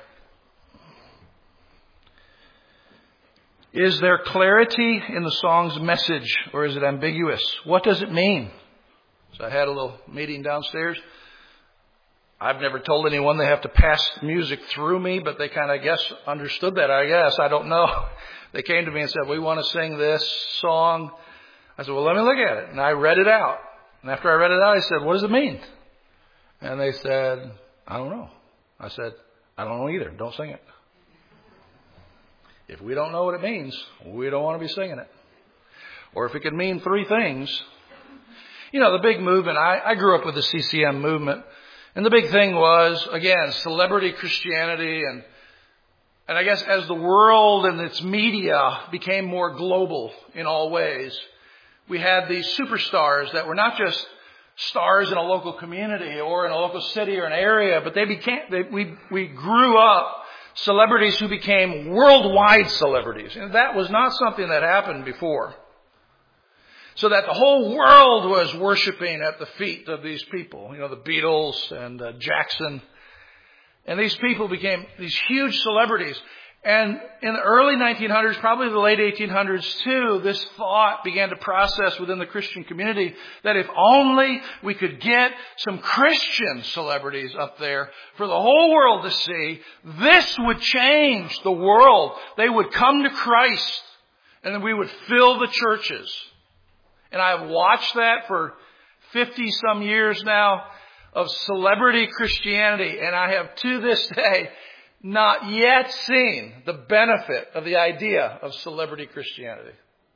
Is there clarity in the song's message, or is it ambiguous? What does it mean? So I had a little meeting downstairs. I've never told anyone they have to pass music through me, but they kind of, I guess, understood that, I guess. I don't know. They came to me and said, we want to sing this song. I said, well, let me look at it. And I read it out. And after I read it out, I said, what does it mean? And they said, I don't know. I said, I don't know either. Don't sing it. If we don't know what it means, we don't want to be singing it. Or if it could mean three things. You know, the big movement, I grew up with the CCM movement. And the big thing was, again, celebrity Christianity. And I guess as the world and its media became more global in all ways, we had these superstars that were not just stars in a local community or in a local city or an area, but we grew up celebrities who became worldwide celebrities. And that was not something that happened before. So that the whole world was worshiping at the feet of these people. You know, the Beatles and Jackson. And these people became these huge celebrities. And in the early 1900s, probably the late 1800s too, this thought began to process within the Christian community that if only we could get some Christian celebrities up there for the whole world to see, this would change the world. They would come to Christ, and then we would fill the churches. And I've watched that for 50-some years now of celebrity Christianity. And I have to this day not yet seen the benefit of the idea of celebrity Christianity.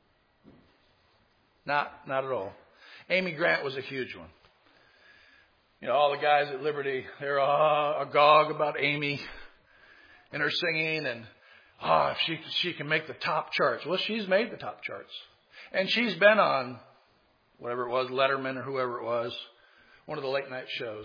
Not at all. Amy Grant was a huge one. You know, all the guys at Liberty, they're agog about Amy and her singing. And, if she can make the top charts. Well, she's made the top charts. And she's been on, whatever it was, Letterman or whoever it was, one of the late night shows.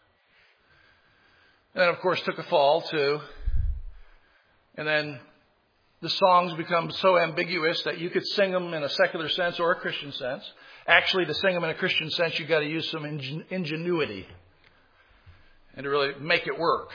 And then, of course, took a fall, too. And then the songs become so ambiguous that you could sing them in a secular sense or a Christian sense. Actually, to sing them in a Christian sense, you've got to use some ingenuity and to really make it work.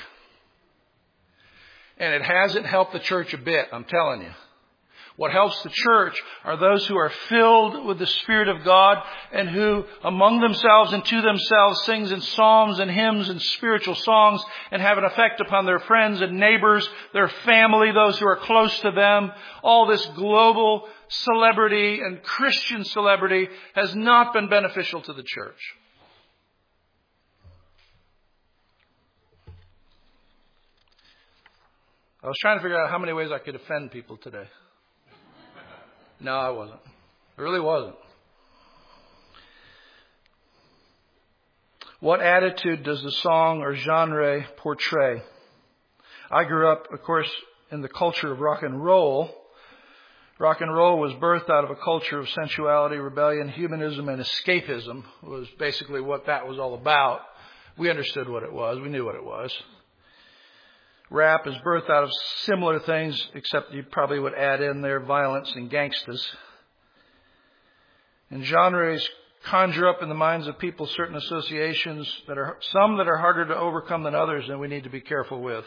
And it hasn't helped the church a bit, I'm telling you. What helps the church are those who are filled with the Spirit of God and who among themselves and to themselves sings in psalms and hymns and spiritual songs and have an effect upon their friends and neighbors, their family, those who are close to them. All this global celebrity and Christian celebrity has not been beneficial to the church. I was trying to figure out how many ways I could offend people today. No, I wasn't. I really wasn't. What attitude does the song or genre portray? I grew up, of course, in the culture of rock and roll. Rock and roll was birthed out of a culture of sensuality, rebellion, humanism, and escapism. Was basically what that was all about. We understood what it was. We knew what it was. Rap is birthed out of similar things, except you probably would add in there violence and gangsters. And genres conjure up in the minds of people certain associations that are harder to overcome than others, and we need to be careful with.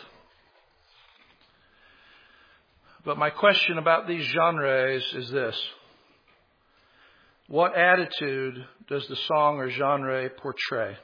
But my question about these genres is this. What attitude does the song or genre portray?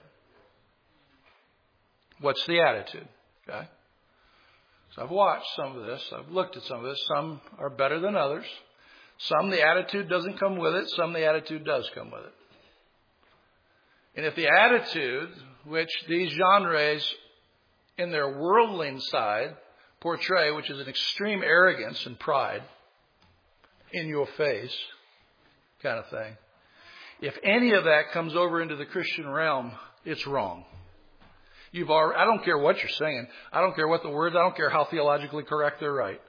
What's the attitude? Okay. So I've watched some of this. I've looked at some of this. Some are better than others. Some the attitude doesn't come with it. Some the attitude does come with it. And if the attitude, which these genres in their worldling side portray, which is an extreme arrogance and pride, in your face kind of thing, if any of that comes over into the Christian realm, it's wrong. I don't care what you're saying. I don't care what the words, I don't care how theologically correct they're right.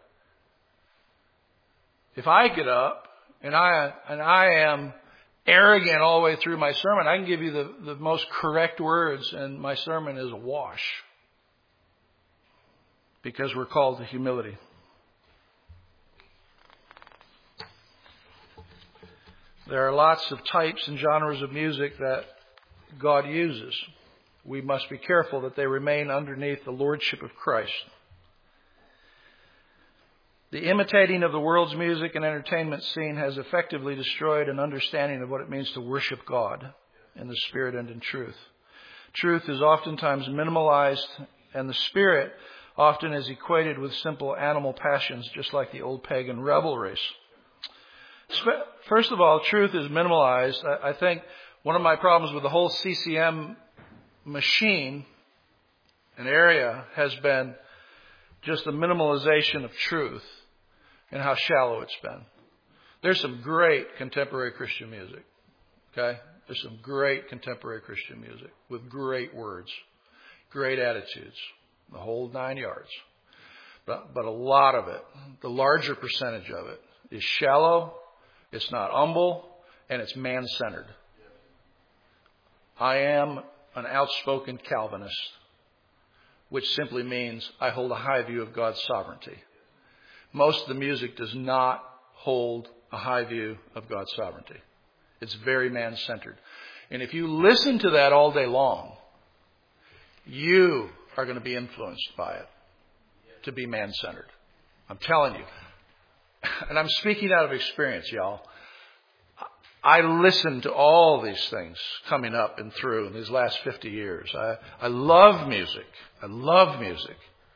If I get up and I am arrogant all the way through my sermon, I can give you the most correct words and my sermon is a wash. Because we're called to humility. There are lots of types and genres of music that God uses. We must be careful that they remain underneath the lordship of Christ. The imitating of the world's music and entertainment scene has effectively destroyed an understanding of what it means to worship God in the Spirit and in truth. Truth is oftentimes minimalized, and the Spirit often is equated with simple animal passions, just like the old pagan revelries. First of all, truth is minimalized. I think one of my problems with the whole CCM machine and area has been just the minimalization of truth and how shallow it's been. There's some great contemporary Christian music. Okay? There's some great contemporary Christian music with great words, great attitudes, the whole 9 yards. But a lot of it, the larger percentage of it, is shallow, it's not humble, and it's man-centered. I am an outspoken Calvinist, which simply means I hold a high view of God's sovereignty. Most of the music does not hold a high view of God's sovereignty. It's very man-centered. And if you listen to that all day long, you are going to be influenced by it to be man-centered. I'm telling you. And I'm speaking out of experience, y'all. I listened to all these things coming up and through in these last 50 years. I love music. I love music.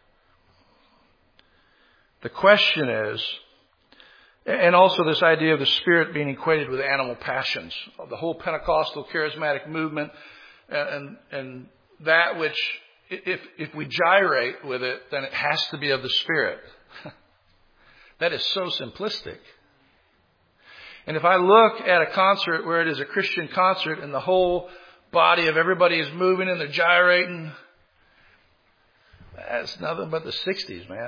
The question is, and also this idea of the Spirit being equated with animal passions, the whole Pentecostal charismatic movement, and that which, if we gyrate with it, then it has to be of the Spirit. That is so simplistic. And if I look at a concert where it is a Christian concert and the whole body of everybody is moving and they're gyrating, that's nothing but the 60s, man.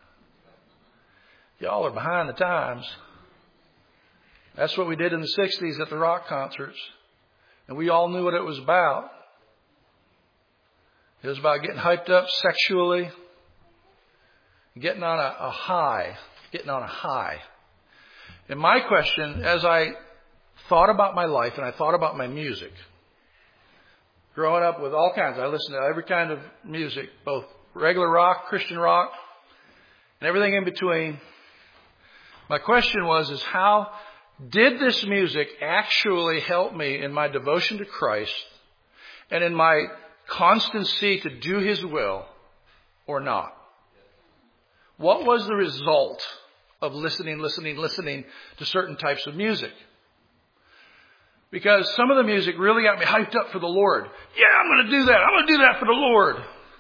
Y'all are behind the times. That's what we did in the 60s at the rock concerts. And we all knew what it was about. It was about getting hyped up sexually, getting on a high. And my question, as I thought about my life and I thought about my music, growing up with all kinds, I listened to every kind of music, both regular rock, Christian rock, and everything in between. My question is how did this music actually help me in my devotion to Christ and in my constancy to do His will or not? What was the result of listening to certain types of music? Because some of the music really got me hyped up for the Lord. Yeah, I'm going to do that. I'm going to do that for the Lord.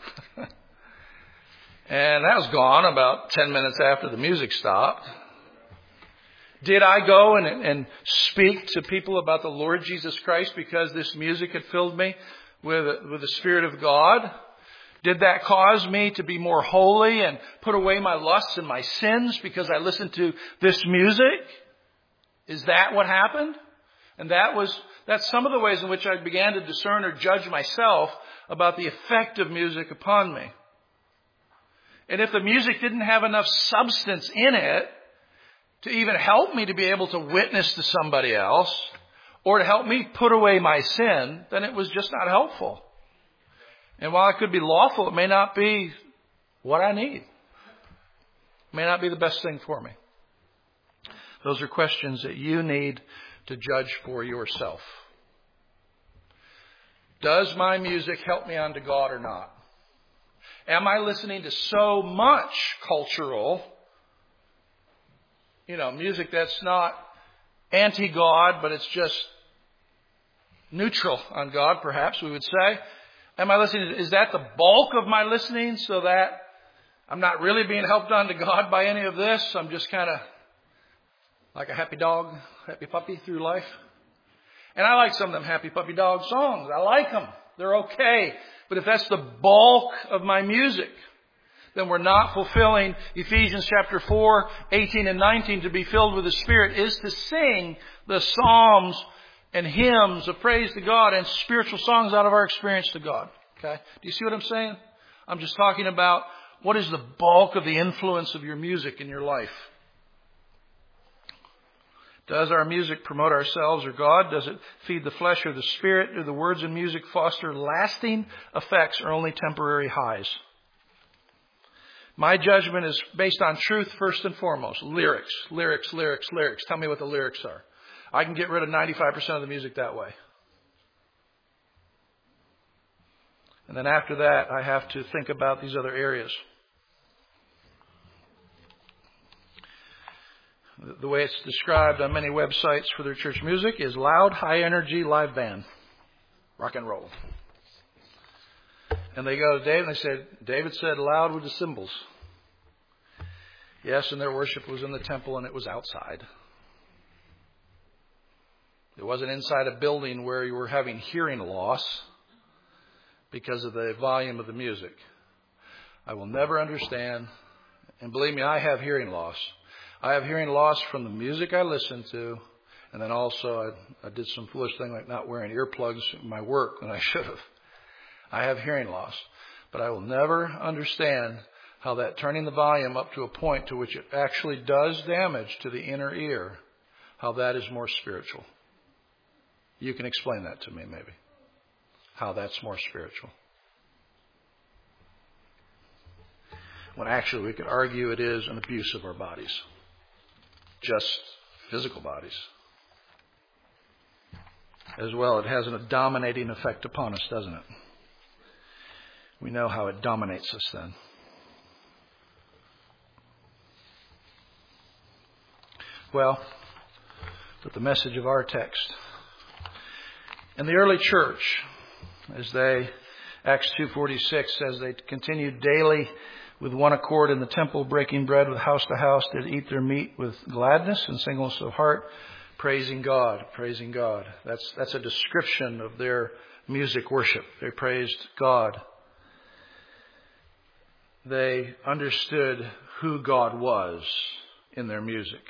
And that was gone about 10 minutes after the music stopped. Did I go and speak to people about the Lord Jesus Christ because this music had filled me with the Spirit of God? Did that cause me to be more holy and put away my lusts and my sins because I listened to this music? Is that what happened? And that's some of the ways in which I began to discern or judge myself about the effect of music upon me. And if the music didn't have enough substance in it to even help me to be able to witness to somebody else or to help me put away my sin, then it was just not helpful. And while it could be lawful, it may not be what I need. It may not be the best thing for me. Those are questions that you need to judge for yourself. Does my music help me onto God or not? Am I listening to so much cultural, music that's not anti-God, but it's just neutral on God, perhaps we would say? Am I listening? Is that the bulk of my listening so that I'm not really being helped on to God by any of this? I'm just kind of like a happy dog, happy puppy through life. And I like some of them happy puppy dog songs. I like them. They're okay. But if that's the bulk of my music, then we're not fulfilling Ephesians chapter 4, 18 and 19. To be filled with the Spirit is to sing the psalms and hymns of praise to God and spiritual songs out of our experience to God. Okay? Do you see what I'm saying? I'm just talking about what is the bulk of the influence of your music in your life. Does our music promote ourselves or God? Does it feed the flesh or the spirit? Do the words and music foster lasting effects or only temporary highs? My judgment is based on truth first and foremost. Lyrics. Tell me what the lyrics are. I can get rid of 95% of the music that way. And then after that, I have to think about these other areas. The way it's described on many websites for their church music is loud, high-energy live band. Rock and roll. And they go to David and they said, David said loud with the cymbals. Yes, and their worship was in the temple and it was outside. It wasn't inside a building where you were having hearing loss because of the volume of the music. I will never understand, and believe me, I have hearing loss. I have hearing loss from the music I listen to, and then also I did some foolish thing like not wearing earplugs in my work when I should have. I have hearing loss, but I will never understand how that turning the volume up to a point to which it actually does damage to the inner ear, how that is more spiritual. You can explain that to me maybe, how that's more spiritual. When actually we could argue it is an abuse of our bodies, just physical bodies. As well, it has a dominating effect upon us, doesn't it? We know how it dominates us then. Well, but the message of our text. In the early church, as they, Acts 2:46 says, they continued daily with one accord in the temple, breaking bread with house to house, did eat their meat with gladness and singleness of heart, praising God, praising God. That's a description of their music worship. They praised God. They understood who God was in their music.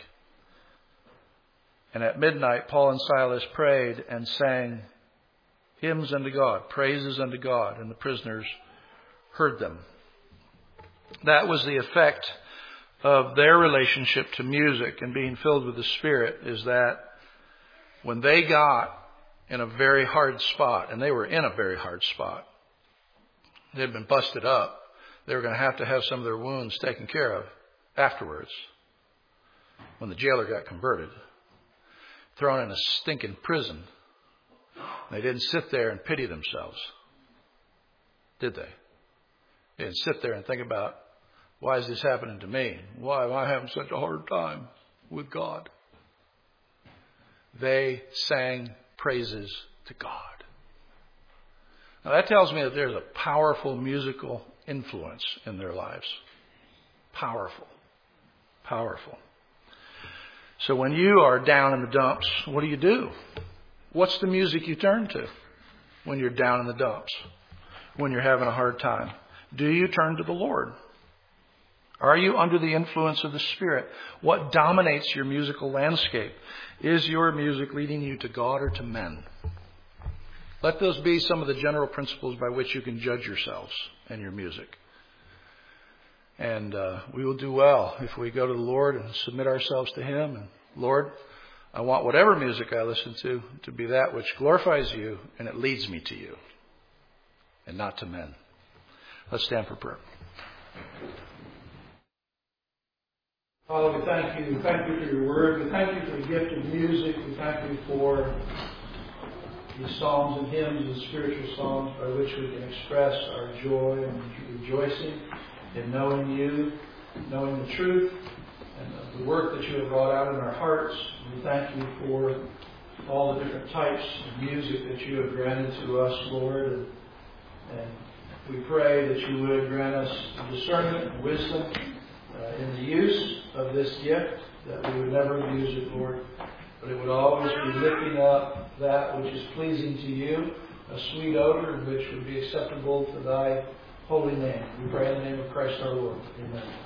And at midnight, Paul and Silas prayed and sang hymns unto God, praises unto God, and the prisoners heard them. That was the effect of their relationship to music and being filled with the Spirit, is that when they got in a very hard spot, and they were in a very hard spot, they had been busted up, they were going to have some of their wounds taken care of afterwards. When the jailer got converted, thrown in a stinking prison, they didn't sit there and pity themselves, did they? They didn't sit there and think about, why is this happening to me? Why am I having such a hard time with God? They sang praises to God. Now that tells me that there's a powerful musical influence in their lives. Powerful. Powerful. So when you are down in the dumps, what do? What's the music you turn to when you're down in the dumps? When you're having a hard time? Do you turn to the Lord? Are you under the influence of the Spirit? What dominates your musical landscape? Is your music leading you to God or to men? Let those be some of the general principles by which you can judge yourselves and your music. And we will do well if we go to the Lord and submit ourselves to Him. And Lord, I want whatever music I listen to be that which glorifies you and it leads me to you and not to men. Let's stand for prayer. Father, we thank you. We thank you for your word. We thank you for the gift of music. We thank you for these psalms and hymns and spiritual songs by which we can express our joy and rejoicing in knowing you, knowing the truth, and the work that you have brought out in our hearts. We thank you for all the different types of music that you have granted to us, Lord. And we pray that you would grant us discernment and wisdom in the use of this gift, that we would never use it, Lord, but it would always be lifting up that which is pleasing to you, a sweet odor which would be acceptable to thy holy name. We pray in the name of Christ our Lord. Amen.